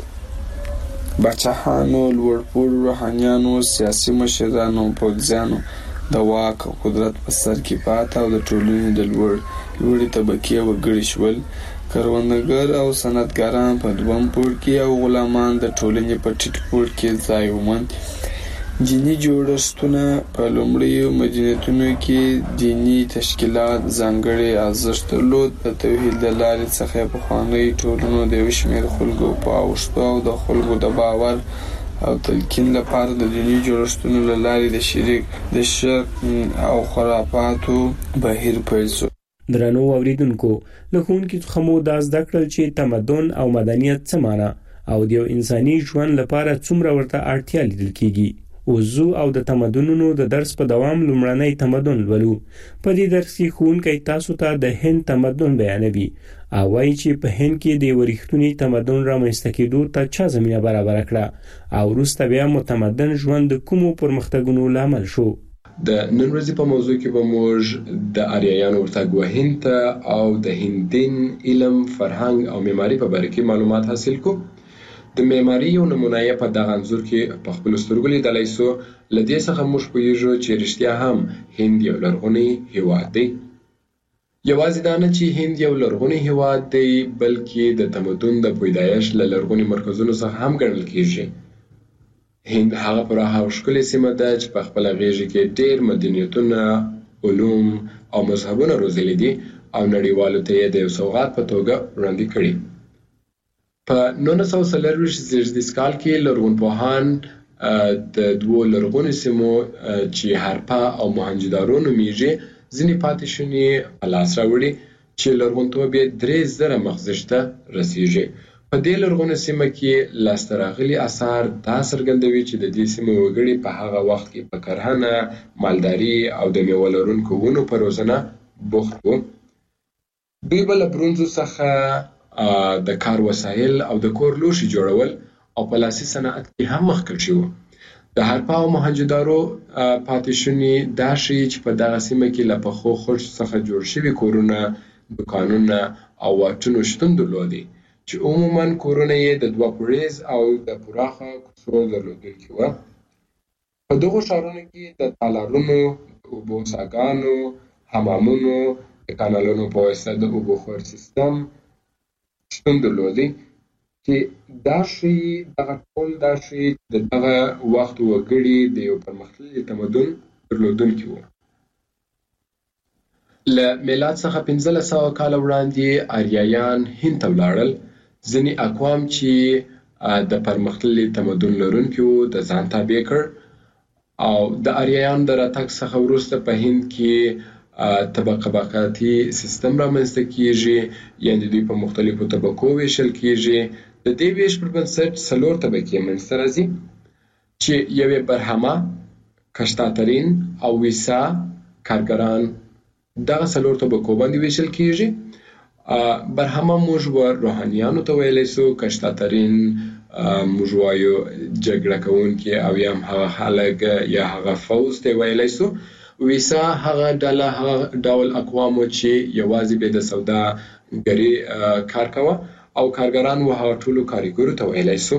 باچاهانو، لوړپوړو روحانیانو، سیاسي مشرانو او پوځیانو د واک او قدرت په سر کې پاته او د ټولنې د لوړې طبقې وګړي شول. کروندګر او صنعتګران په دویم پوړ کې او غلامان د ټولنې په ټیټ پوړ کې ځای وموند. دیني جوړښتونه په لومړیو مدنیتونو کې دیني تشکیلات ځانګړی ارزښت درلود. د توحید له لارې څخه پخوانۍ ټولنو د یو شمېر خلکو په اوښتو او د خلکو د باور او تلقین لپاره د دیني جوړښتونو له لارې د شرک او خرافاتو بهیر پیل شو. درنو اوریدونکو، له ښوونکي څخه مو دا زده کړل چې تمدن او مدنیت څه معنی او د یو انساني ژوند لپاره څومره ورته اړتیا لیدل کیږي. وضو او د تمدنونو د درس په دوام لومړنی تمدن لولو. په دې درس کې ښوونکی تاسو ته د هند تمدن بیانوي او وایي چې په هند کې د یو ریښتوني تمدن رامنځته کېدو ته چا زمینه برابره کړه او وروسته بیا متمدن ژوند د کومو پرمختګونو لامل شو. د نن ورځې په موضوع کې به موږ د آریایانو ورتګ هند ته او د هندین علم، فرهنګ او معماري په باره کې معلومات حاصل کوو. د معماري یو نمونه یې په دغه انځور کې په خپلو سترګو لیدلی سو. له دې څخه موږ پوهیږو چې رښتیا هم هند یو لرغونی هیواد دی. یوازې دا نه چې هند یو لرغونی هیواد دی، بلکې د تمدن د پیدایښت له لرغوني مرکزونو څخه هم ګڼل کیږي. هند هغه پراخه او ښکلې سیمه ده چې په خپله غېږه کې ډېر مدنیتونه، علوم او مذهبونه روزلي دي او نړیوالو ته یې د یو سوغات په توګه وړاندې کړي. په 1940 زیږدیز کال کې لرغونپوهان د دوو لرغونو سیمو چې هرپا او موهنجودارو نومیږي ځینې پاتې شونې په لاس راوړي چې لرغونتوب یې 3000 مخزش ته رسیږي. په دې لرغونې سیمه کې لاسته راغلي اثار دا څرګندوي چې د دې سیمې وګړي په هغه وخت کې په کرهنه، مالداري او د میوه لرونکو ونو په روزنه بوخت وو. دوی به له برونزو څخه د کار وسایل او د کور لوښي جوړول او په لاسي صنعت کې هم مخکښ شوي. د هرپا او موهنجودارو پاتې شونې دا ښیي چې په دغه سیمه کې له پخو خښتو څخه جوړ شوي کورونه، دوکانونه او واټونه شتون درلودي چې عموماً کورونه یې د 2 پوړیز او د پراخه کوڅو درلودونکي وو. په دغو ښارونو کې د تالارونو، د اوبو څاګانو، حمامونو، د کانالونو په واسطه د اوبو خور سیستم شتون درلودي چې دغه ټول دا ښیي چې د دغه وخت وګړي د یو پرمختللي تمدن درلودونکي وو. له میلاد څخه 1500 کاله وړاندې آریایان هند ته ولاړل. ځینې اقوام چې د پرمختللي تمدن لرونکي وو د ځان تابع کړ او د آریایانو د راتګ څخه وروسته په هند کې طبقاتي سیستم رامنځته کیږي، یعنې دوی په مختلفو طبقو ویشل کیږي. د دې ویش پر بنسټ 4 طبقې منځته راځي چې یوې برهمه، کشتاترین او ویسا کارګران دغه 4 طبقو باندې ویشل کیږي. برهمه موږ روحانیانو ته ویلی سو، کشتاترین موږ وایو جګړه کوونکي او یا هم هغه خلک یا هغه فوز ته ویلی سو. ویسا هغه ډول اقوامو چې یوازې به د سوداګري کار کوه او کارګران و هغه ټولو کارګرو ته ویلی سو.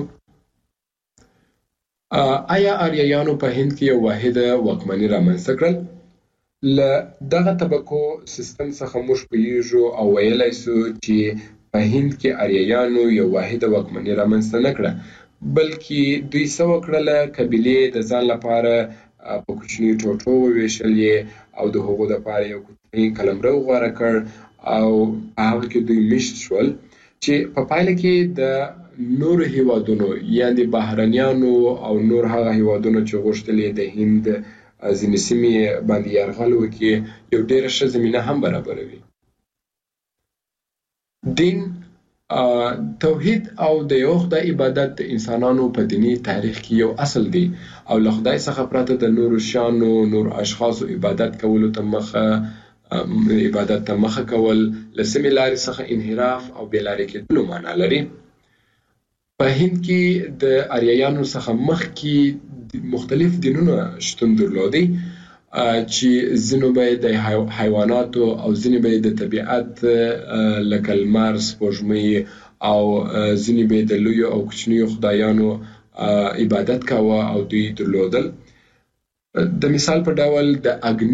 آیا آریایانو په هند کې یو واحده واکمني رامنځته کړل؟ له دغه طبقو سیستم څخه موږ پوهیږو او ویلی سو چې په هند کې آریایانو یو واحده واکمني رامنځته نه کړه، بلکې دوی څه وکړله، قبیلې د ځان لپاره په کوچنیو ټوټو وویشلې او د هغو دپاره یو کوچنی قلمرو غوره کړ او په هغه کې دوی میشت شول چې په پایله کې د نورو هیوادونو یعنې بهرنیانو او نور هغه هیوادونو چې غوښتلې د هند ځینې سیمې باندې یرغل وکړي یو ډېره ښه زمینه هم برابروي. دین توحید او د یو خدای عبادت د انسانانو په دینی تاریخ کې یو اصل دی او له خدای څخه پرته د نورو شیانو نور اشخاصو عبادت کولو ته مخه کول له سمې لارې څخه انحراف او بېلارې کېدلو معنا لري. په هند کې د آریایانو څخه مخکې مختلف دینونه شتون درلودي چې ځینو به د حیواناتو او ځینې به د طبیعت لکه لمر، سپوږمۍ او ځینې به د لویو او کوچنیو خدایانو عبادت کاوه او دوی درلودل. د مثال په ډول د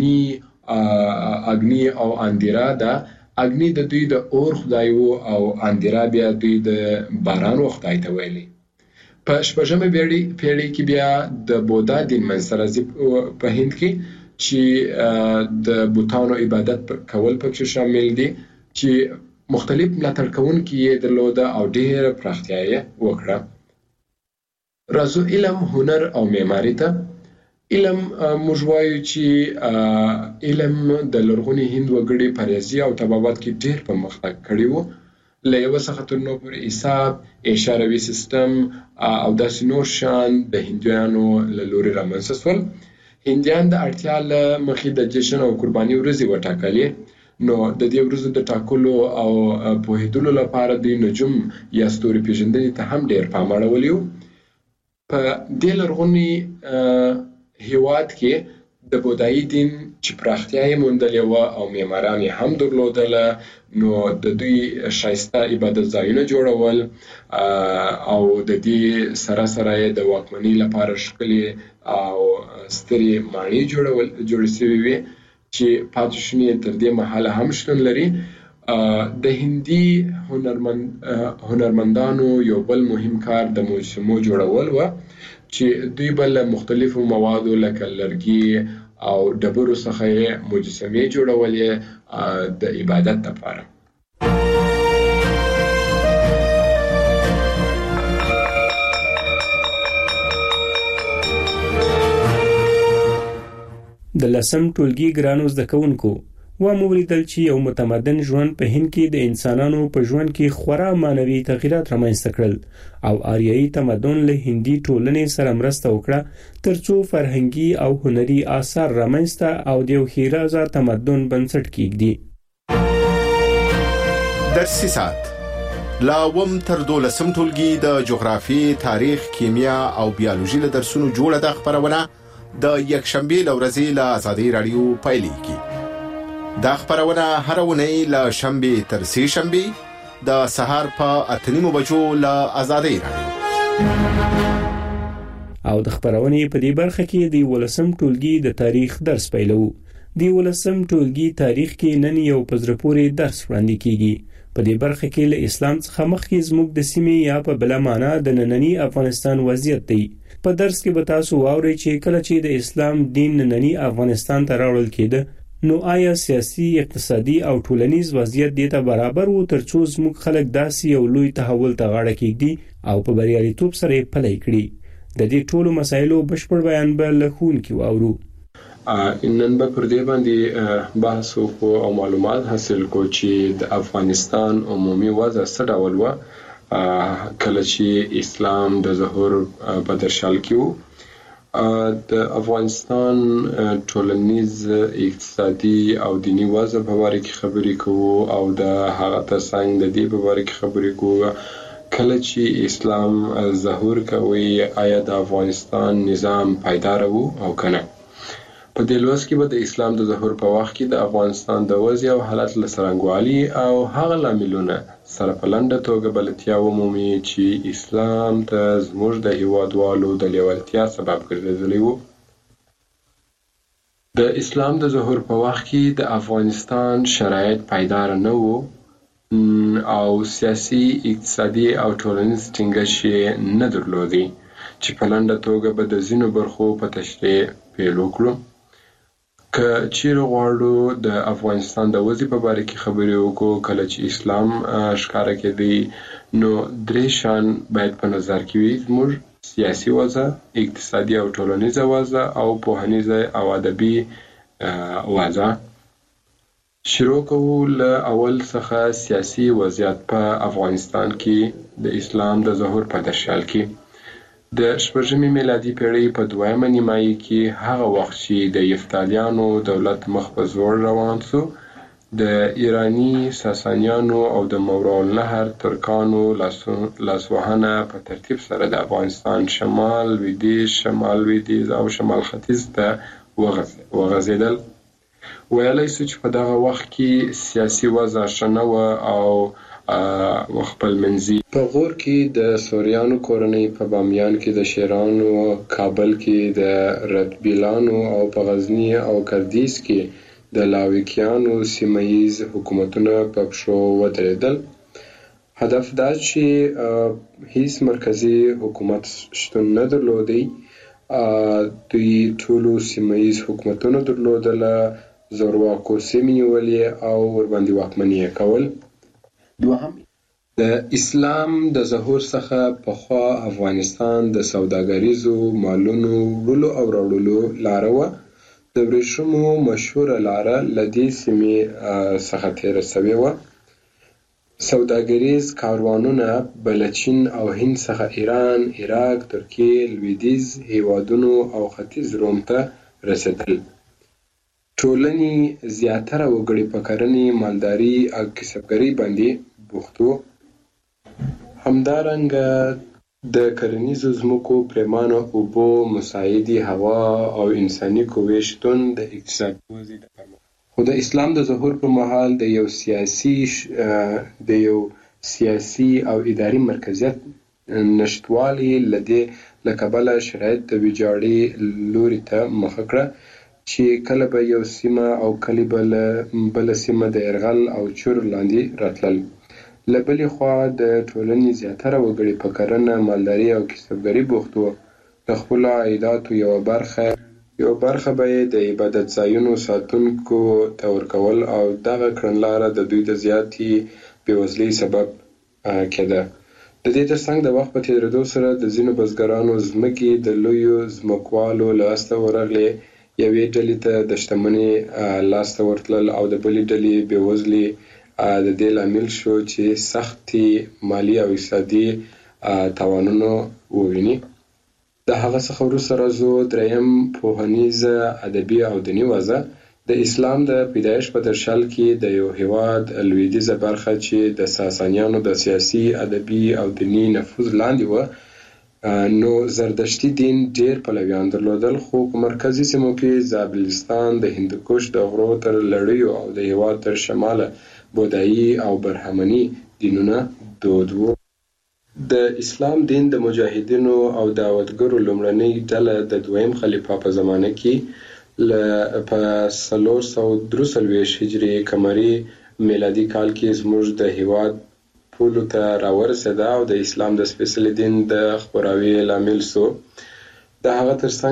اګنی او اندیرا ده. اګنی د دوی د اور خدای وو او اندیرا بیا دوی د باران خدای ته ویلي. په 16مې پیړۍ کې بیا د بودا دین منځته راځي په هند کې چې د بوتانو عبادت کول پکې شامل دي چې مختلف ملاتړ کوونکي یې درلوده او ډېره پراختیا یې وکړه. راځو علم، هنر او معماري ته. علم موږ وایو چې علم د لرغوني هند وګړي په ریاضي او طبابت کې ډېر پرمختګ کړی و. له یوه څخه تر نورو پورې حساب، اشاروي سیستم او داسې نور شیان د هندیانو له لورې رامنځته شول. هندیان د اړتیا له مخې د جشن او قرباني ورځې وټاکلې. نو د دې ورځو د ټاکلو او پوهېدلو لپاره د نجوم یا ستوري پیژندنې ته هم ډېر پام اړولی و. په دې لرغوني هیواد کې د بودایي دین چې پراختیا یې موندلې وه او معماران یې هم درلودله، نو د دوی ښایسته عبادت ځایونه جوړول او د دې سره سره یې د واکمنۍ لپاره ښکلې او سترې ماڼۍ جوړې شوې وې چې پاتې شونې تر دې مهاله هم شتون لري. د هندي هنرمندانو یو بل مهم کار د مجسمو جوړول و چې دوی به له مختلفو موادو لکه لرګي او ډبرو څخه یې مجسمې جوړولې د عبادت لپاره. د 10م ټولګي ګرانو زده کوونکو ولیدل چې یو متمدن ژوند په هند کې د انسانانو په ژوند کې خورا معنوي تغیرات رامنځته کړل او آریایي تمدن له هندي ټولنې سره مرسته وکړه ترڅو فرهنګي او هنري آثار رامنځته او د یو ښیرازه تمدن بنسټ کېږدي. درسي ساعت لا وم تر 12م ټولګي د جغرافي، تاریخ، کیمیا او بیولوژي له درسونو جوړه د خبرونه د یکشنبه لورځي له آزادۍ رادیو پایلیږي. دا خبرونه هر ونې له شنبه تر سه شنبه د سهار په 8:30 بجو له آزادۍ رادیو. او د خبرونه په دې برخه کې د 12م ټولګي د تاریخ درس پیلو. د 12م ټولګي تاریخ کې نن یو پزرپوري درس وړاندې کیږي. په دې برخه کې له اسلام څخه مخکې زموږ د سیمې یا په بل معنا د نننی افغانستان وضعیت دی. په درس کې به تاسو واورئ چې کله چې د اسلام دین نننی افغانستان ته راوړل کېده نو آیا سیاسي، اقتصادي او ټولنیز وضعیت دې ته برابر وو ترڅو زموږ خلک داسې یو لوی تحول ته غاړه کېږدي او په بریالیتوب سره یې پلی کړي. د دې ټولو مسایلو بشپړ بیان به له ښوونکي واورو. نن به پر دې باندې بحث وکړو او معلومات حاصل کړو چې د افغانستان عمومي وضع څه ډول وه کله چې اسلام د ظهور په درشل کې وو. د افغانستان ټولنیز، اقتصادي او دینی وضع په اړه کې خبرې کوو او د هغه ترڅنګ د دې په اړه کې خبرې کوو کله چې اسلام ظهور کوي آیا د افغانستان نظام پایدار وو او کنه. په دې لوست کې به د اسلام د ظهور په وخت کې د افغانستان د وضع او حالت له څرنګوالي او هغه لاملونه سره په لنډه توګه بلدتیا ومومي چې اسلام ته زموږ د هیوادوالو د لیوالتیا سبب ګرځېدلی وو. د اسلام د ظهور په وخت کې د افغانستان شرایط پایدار نه وو او سیاسي، اقتصادي او ټولنیز ټینګښت یې نه درلودی چې په لنډه توګه به د ځینو برخو په تشریح پیل وکړو. که چیرې غواړو د افغانستان د وضع په اړه کې خبرې وکړو کله چې اسلام ښکاره کېدی نو درې شیان باید په نظر کې وي: زموږ سیاسي وضع، اقتصادي او ټولنیزه وضع او پوهنیزه او ادبي وضع شروع کوو له اول څخه سیاسي وضعیت په افغانستان کې د اسلام د ظهور په درشل کې د شپږمې میلادي پیړۍ په دویمه نیمایي کې هغه وخت چې د یفتالیانو دولت مخ په زوړ روان شو د ایرانی ساسانیانو او د مورالنهر ترکانو لاسوهنه په ترتیب سره د افغانستان شمال لویدیځ او شمال ختیځ ته وغځېدل. ویلی سو چې په دغه وخت کې سیاسي وضع ښه نه وه او خپلمنځي په غور کې د سوریانو کورنۍ، په بامیان کې د شیرانو، کابل کې د رتبیلانو او په غزني او کردیز کې د لاویکیانو سیمه‌ییز حکومتونه په پښو ودرېدل. هدف دا چې هیڅ مرکزي حکومت شتون نه درلودی. دوی ټولو سیمه‌ییز حکومتونه درلودله، زورواکو سیمې نیولې او ورباندې واکمني کول. دوهم، د اسلام د ظهور څخه پخوا افغانستان د سوداګریزو مالونو وړلو او راوړلو لاره وه. د ورېښمو مشهوره لاره له دې سیمې څخه تېره سوې وه. سوداګریز کاروانونه به له چین او هند څخه ایران، عراق، ترکیې، لویدیځ هیوادونو او ختیځ روم ته رسېدل. ټولنې زیاتره وګړي په کرنې، مالداري او کسبګرۍ باندې بوخت وو. همدارنګه د کرنیزو ځمکو پرېمانه اوبو، مساعدې هوا او انساني قوې شتون د اقتصادي ودې د پرمختګ خو د اسلام د ظهور پر مهال د یو سیاسي او اداري مرکزیت نشتوالي له کبله شرایط د ویجاړۍ لوري ته مخه کړه چې کله به یو سیمه او کله بله سیمه د یرغل او چور لاندې راتلل. له بلې خوا د ټولنې زیاتره وګړي په کرنه، مالداري او کسبګرۍ بوخت وو. د خپلو عایداتو یوه برخه به یې د عبادت ځایونو ساتونکو ته ورکول او دغه کړنلاره د دوی د زیاتې بېوزلۍ سبب کېده. د دې ترڅنګ د وخت په تېرېدو سره د ځینو بزګرانو ځمکې د لویو ځمکوالو لاسته ورغلې. یوې ډلې ته د شتمنۍ لاسته ورتلل او د بلې ډلې بېوزلي د دې لامل شو چې سختې مالي او اقتصادي تاوانونه وویني. د هغه څخه وروسته راځو دریم پوهنیزه، ادبي او دیني وضع. د اسلام د پیدایش په درشل کې د یو هیواد لویدیځه برخه چې د ساسانیانو د سیاسي، ادبي او دیني نفوذ لاندې وه، نو زردشتي دین ډېر پلویان درلودل. خو په مرکزي سیمو کې زابلستان، د هندوکش د غرو تر لړیو او د هیواد تر شماله بودایي او برهمني دینونه دود وو. د اسلام دین د مجاهدینو او دعوتګرو لومړنۍ ډله د دویم خلیفه په زمانه کې په 443 هجري قمري میلادي کال کې زموږ د هیواد پولو ته راورسېده او د اسلام د سپېڅلي دین د خپراوي لامل شو. د هغه ترڅنګ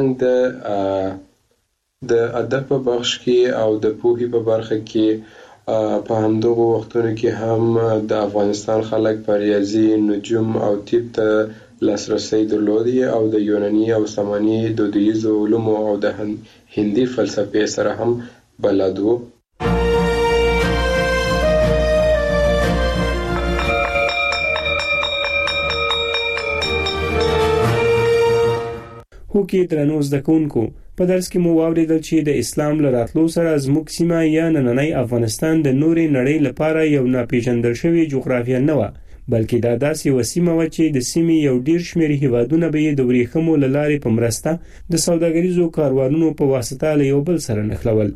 د ادب په بخش کې او د پوهې په برخه کې په همدغو وختونو کې هم د افغانستان خلک په ریاضي، نجوم او طب ته لاسرسی درلودی او د یوناني او ساماني دودیزو علومو او د هندي فلسفې سره هم بلد وو. هوکې درنو زده کوونکو، په درس کې مو واورېدل چې د اسلام له راتلو سره زموږ سیمه یا نننی افغانستان د نورې نړۍ لپاره یو ناپېژندل شوې جغرافیه نه وه، بلکې دا داسې یوه سیمه وه چې د سیمې یو ډېر شمېر هیوادونه به یې د ورېښمو له لارې په مرسته د سوداګریزو کاروانونو په واسطه له یو بل سره نښلول.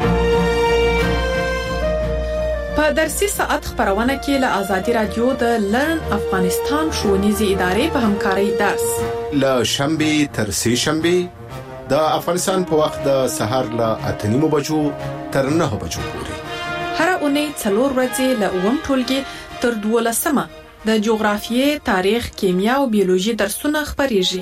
په درسي ساعت خبرونه کې له آزادي رادیو د لرن افغانستان ښوونیزې ادارې په همکارۍ درس له شنبه تر سه شنبه د افغانستان په وخت د سحر له 8:30 بجو تر 9 بجو پورې هر اونۍ 4 ورځې له اوم ټولګي تر 12مه د جغرافیې، تاریخ، کیمیا او بیولوژي درسونه خبريږي.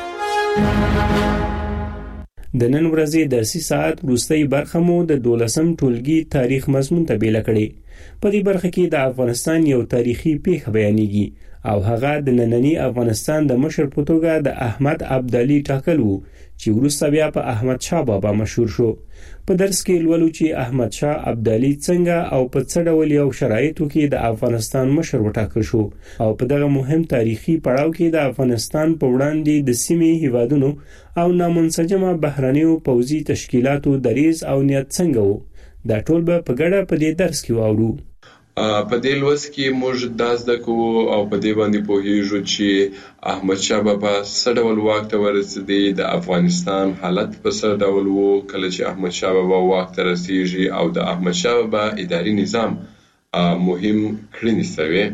د نن ورځې درسي ساعت وروستۍ برخه مو د 12م ټولګي تاریخ مضمون ته بیل کړي. په دې برخه کې د افغانستان یو تاریخي پیښه بیانېږي او هغه د نننی افغانستان د مشر په توګه د احمد ابدالي ټاکل وو چې وروسته بیا په احمد شاه بابا مشهور شو. په درس کې لولو چې احمد شاه ابدالي څنګه او په څه ډول یو شرایطو کې د افغانستان مشر وټاکل شو او په دغه مهم تاریخي پړاو کې د افغانستان په وړاندې د سیمې هیوادونو او نامنسجمه بهرنیو پوځي تشکیلاتو دریځ او نیت څنګه وو. دا ټول به په ګډه په دې درس کې واورو. په دې لوست کې موږ دا زده کوو او په دې باندې پوهیږو چې احمد شاه بابا څه ډول واک ته ورسېدی، د افغانستان حالت په څه ډول وو کله چې احمد شاه بابا واک ته رسیږي او د احمد شاه بابا اداري نظام مهم کړنې شوې.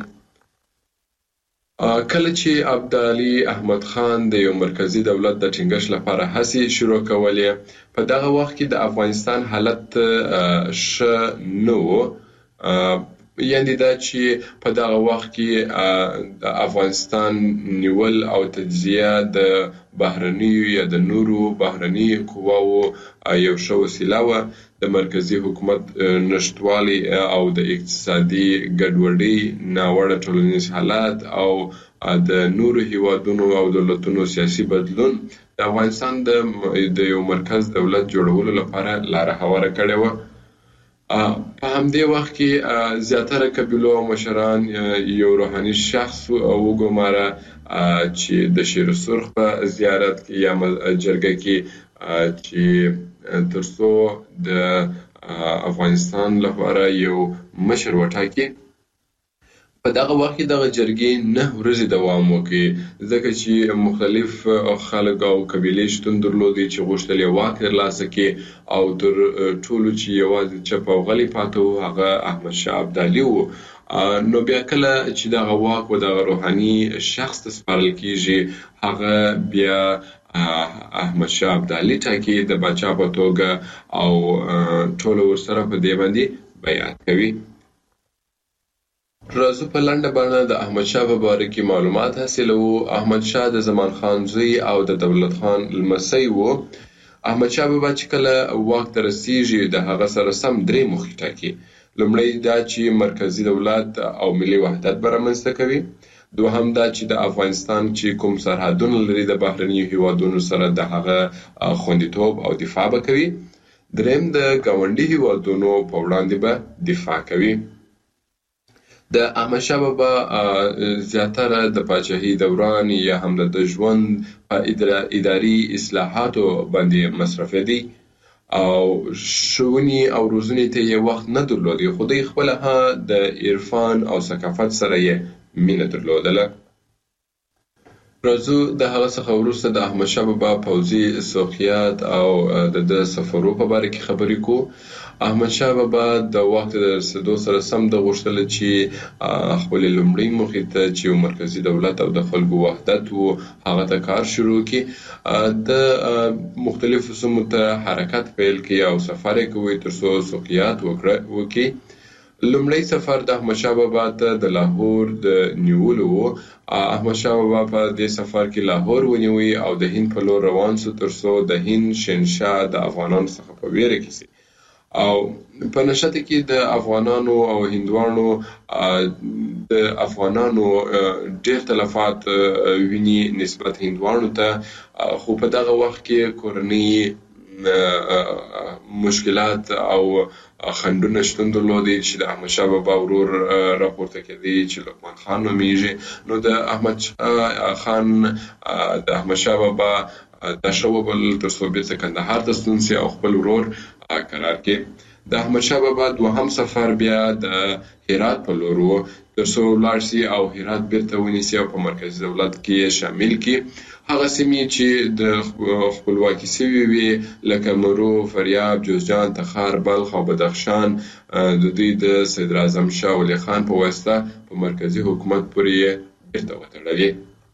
کله چې ابدالي احمد خان د یو مرکزی دولت د ټینګښت لپاره هڅې شروع کولې، په دغه وخت کې د افغانستان حالت ښه نه و. یعنی دا چې په دغه وخت کې د افغانستان نیول او تجزیه د بهرنیو یا د نورو بهرني قواو یو ښه وسیله وه. د مرکزی حکومت نشتوالی او د اقتصادي ګډوډۍ، ناوړه ټولنیز حالات او د نورو هیوادونو او دولتونو سیاسي بدلون د افغانستان د یو مرکز دولت جوړولو لپاره لاره هواره کړې وه. په همدې وخت کې زیاتره قبیلو او مشران یو روحاني شخص وګماره چې د شیر سرخ په زیارت کې یا جرګه کې چې ترڅو د افغانستان لپاره یو مشر وټاکي. په دغه وخت کې دغه جرګې 9 ورځې دوام وکړي، ځکه چې مختلف خلک او قبیلې شتون درلودي چې غوښتل یې واک ترلاسه کړي او تر ټولو چې یوازې چپ او غلی پاتې و هغه احمد شاه ابدالي و. نو بیا کله چې دغه واک و دغه روحاني شخص ته سپارل کیږي، هغه بیا احمد شاه ابدالي ټاکي د پاچا په توګه او ټول ورسره په دې باندې بیعت کوي. راځو په لنډه بڼه د احمد شاه په باره کې معلومات حاصلوو. احمد شاه د زمان خان زوی او د دولت خان لمسی و. احمد شاه بابا چې کله واک ته رسیږي د هغه سره سم 3 موخې ټاکي. لومړی دا چې مرکزی دولت او ملي وحدت به رامنځته کوي. دوهم دا چې د افغانستان چې کوم سرحدونه لري د بهرنیو هیوادونو سره د هغه خوندیتوب او دفاع به کوي. دریم د ګاونډي هیوادونو په وړاندې به دفاع کوي. د احمد شاه بابا زیاتره د پاچاهۍ دوران یا هم د ژوند په اداري اصلاحاتو باندې مصرفېدی او ښوونې او روزنې ته یې وخت نه درلودی، خو دوی خپله د عرفان او ثقافت سره یې مینه درلودله. راځو د هغه څخه وروسته د احمد شاه بابا پوځي سوقیات او د سفرو په باره کې خبرې کوو. احمد شاه بابا د وخت د رسېدو سره سم د غوښتل چې خپل لومړی موخې ته چې مرکزی دولت او د خلکو وحدت وو هغه ته کار شروع کړي. د مختلفو سیمو ته حرکت پیل کړي او سفر یې کوي ترڅو سوقیات وکړي. لومړی سفر د احمد شاه بابا ته د لاهور د نیولو و. احمد شاه بابا په دې سفر کې لاهور ونیوي او د هند په لور روان شو ترڅو د هند شهنشاه د افغانانو څخه په ویره کې شي او په نشته کې د افغانانو او هندوانو د افغانانو ډېر تلفات ویني نسبت هندوانو ته. خو په دغه وخت کې کورنۍ مشکلات او خنډونه شتون درلودي چې د احمد شاه بابا ورور راپورته کېدی چې لقمان خان نومیږي. نو د احمد خان د احمد شاه بابا دا شو بل ترڅو بیرته کندهار ته ستون سي او خپل ورور قرار کې. د احمد شاه بابا دوهم سفر بیا د هرات په لور و ترڅو ولاړ سي او هرات بیرته ونیسي او په مرکزي دولت کې شامل کړي. هغه سیمې چې د خپلواکي سوي وي لکه مرو، فاریاب، جوزجان، تخار، بلخ او بدخشان د دوی د صدراعظم شاه ولي خان په واسطه په مرکزي حکومت پورې بیرته وتړلې.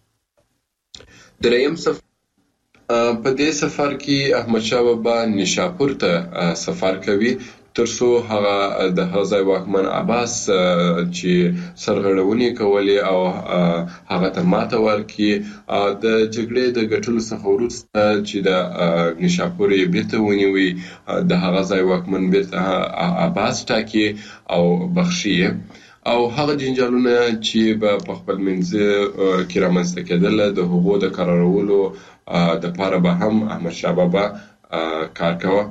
دریم سفر په دې سفر کې احمد شاه بابا نیشاپور ته سفر کوي. ترڅو هغه د هغه ځای واکمن عباس چې سرغړونې کولې او هغه ته ماته ورکړي. د جګړې د ګټلو څخه وروسته چې د نیشاپور یې بیرته ونیوي، د هغه ځای واکمن بیرته عباس ټاکي او بخښي او هغه جنجالونه چې په خپل منځ کې رامنځته کېدل د هغو د قرارولو د پاره به هم احمدشاه بابا کار کاوه.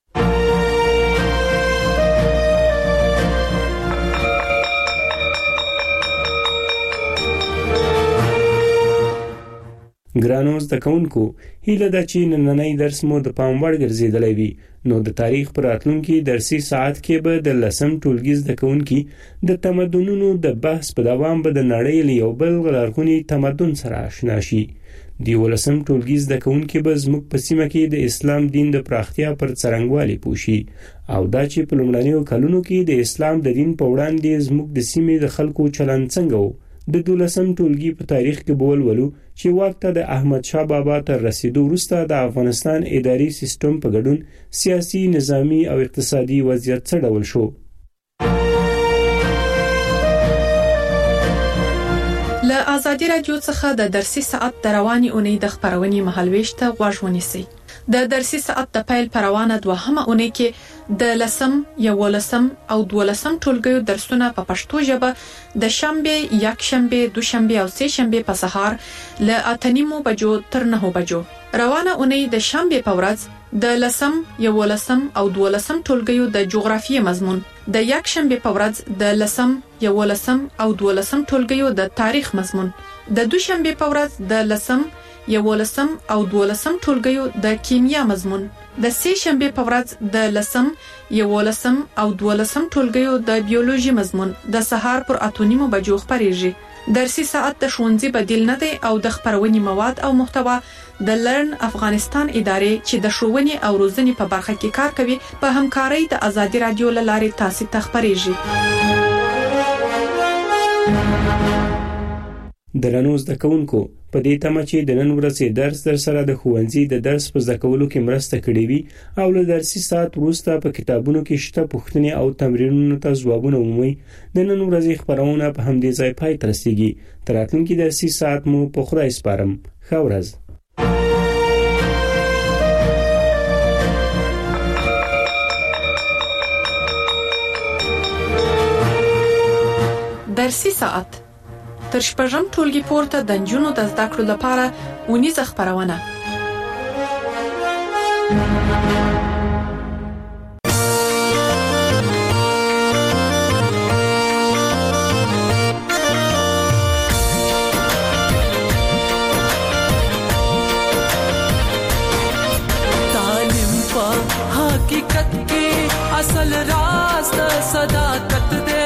ګرانو زده کوونکو، هیله ده چې نننی درس مو د پام وړ ګرځېدلی وي. نو د تاریخ په راتلونکي درسي ساعت کې به د 10م ټولګي زده کوونکي د تمدنونو د بحث په دوام به د نړۍ له یو بل لرغوني تمدن سره آشنا شي. د 11م ټولګي زده کوونکي به زموږ په سیمه کې د اسلام دین د پراختیا پر څرنګوالي پوه شي او دا چې په لومړنیو کلونو کې د اسلام د دین په وړاندې زموږ د سیمې د خلکو چلند څنګه و. د 12م ټولګي په تاریخ کې به ولولو چې واک ته د احمد شاه بابا تر رسیدو وروسته د افغانستان اداري سیستم په ګډون سیاسي، نظامی او اقتصادي وضعیت څه ډول شو. له آزادي رادیو څخه د درسي ساعت د رواني اونۍ د خبرونې مهالويش ته غوږ ونیسئ. د درسي ساعت د پیل پروانه دوهمه اونۍ کې د 10م، 11م او 12م ټولګیو درسونه په پښتو ژبه د شنبه، یکشنبه، دوشنبه او سهشنبه په سهار له 8:30 بجو تر 9 بجو. روانه اونۍ د شنبه په ورځ د 10م، 11م او 12م ټولګیو د جغرافیې مضمون، د یکشنبه په ورځ د 10م، 11م او 12م ټولګیو د تاریخ مضمون، د دوشنبه په ورځ د 10م، 11م او 12م ټولګیو د کیمیا مضمون، د سهشنبه په ورځ د 10م، 11م او 12م ټولګیو د بیولوژي مضمون د سهار پر 8:30 بجو خبرېږي. درسي ساعت د ښوونځي بدیل نه دی او د خبرونې مواد او محتوا د لرن افغانستان ادارې چې د ښوونې او روزنې په برخه کې کار کوي په همکارۍ د آزادي رادیو له لارې تاسو ته خبرېږي. درنو زده کوونکو، په دې تمه چې د نن ورځې درس در سره د ښوونځي د درس په زده کولو کې مرسته کړې وي او له درسي ساعت وروسته په کتابونو کې شته پوښتنې او تمرینونو ته ځوابونه ومومئ. د نن ورځې خبرونه په همدې ځای پای ته رسیږي. تر راتلونکي درسي ساعت مو په خدای سپارم. ښه ورځ. درسي ساعت تر شپږم ټولګي پورته د نجونو د زده کړو لپاره اونیزه خبرونه. تعلیم په حقیقت کې اصل راز د صداقت دی.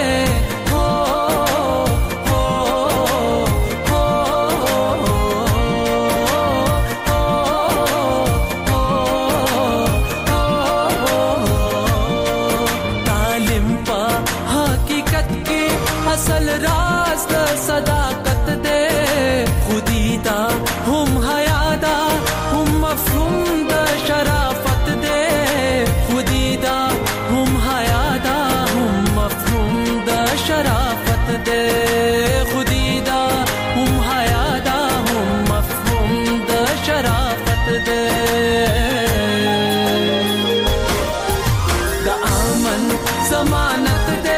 اصل راز د صداقت دے خودی دا هم حیا دا هم مفهوم د شرافت دے خودی دا هم حیا دا هم مفهوم د شرافت دے خودی دا هم حیا دا هم مفهوم د شرافت دے دا امن ضمانت دے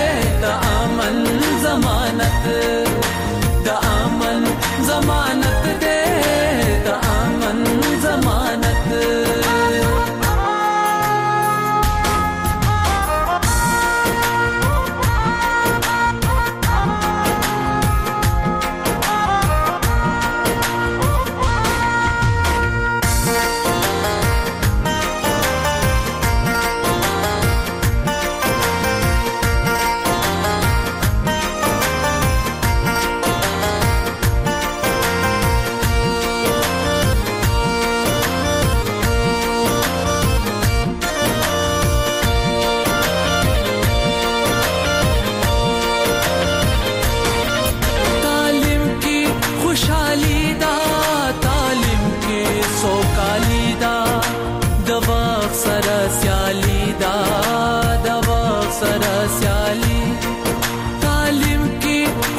ضمانت د امن ضمانت دے د امن ضمانت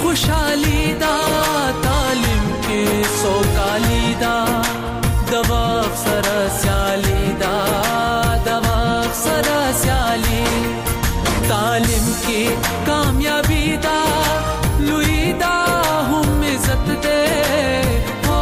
खुशहाली दा तालिम के सोकाली दा दवा सरा स्याली दा दवा सरा स्याली तालिम की कामयाबी दा लुई दा हम इज्जत दे हो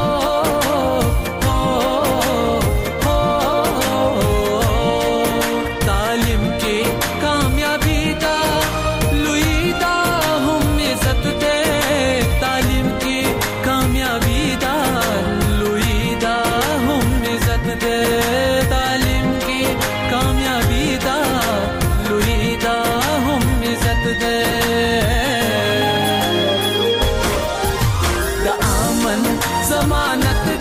तालिम की कामयाबी दा लुई दा हम इज्जत दे तालिम की कामयाबी दा लुई दा हम इज्जत दे तालिम की कामयाबी दा लुई दा हम इज्जत दे द आमन जमानत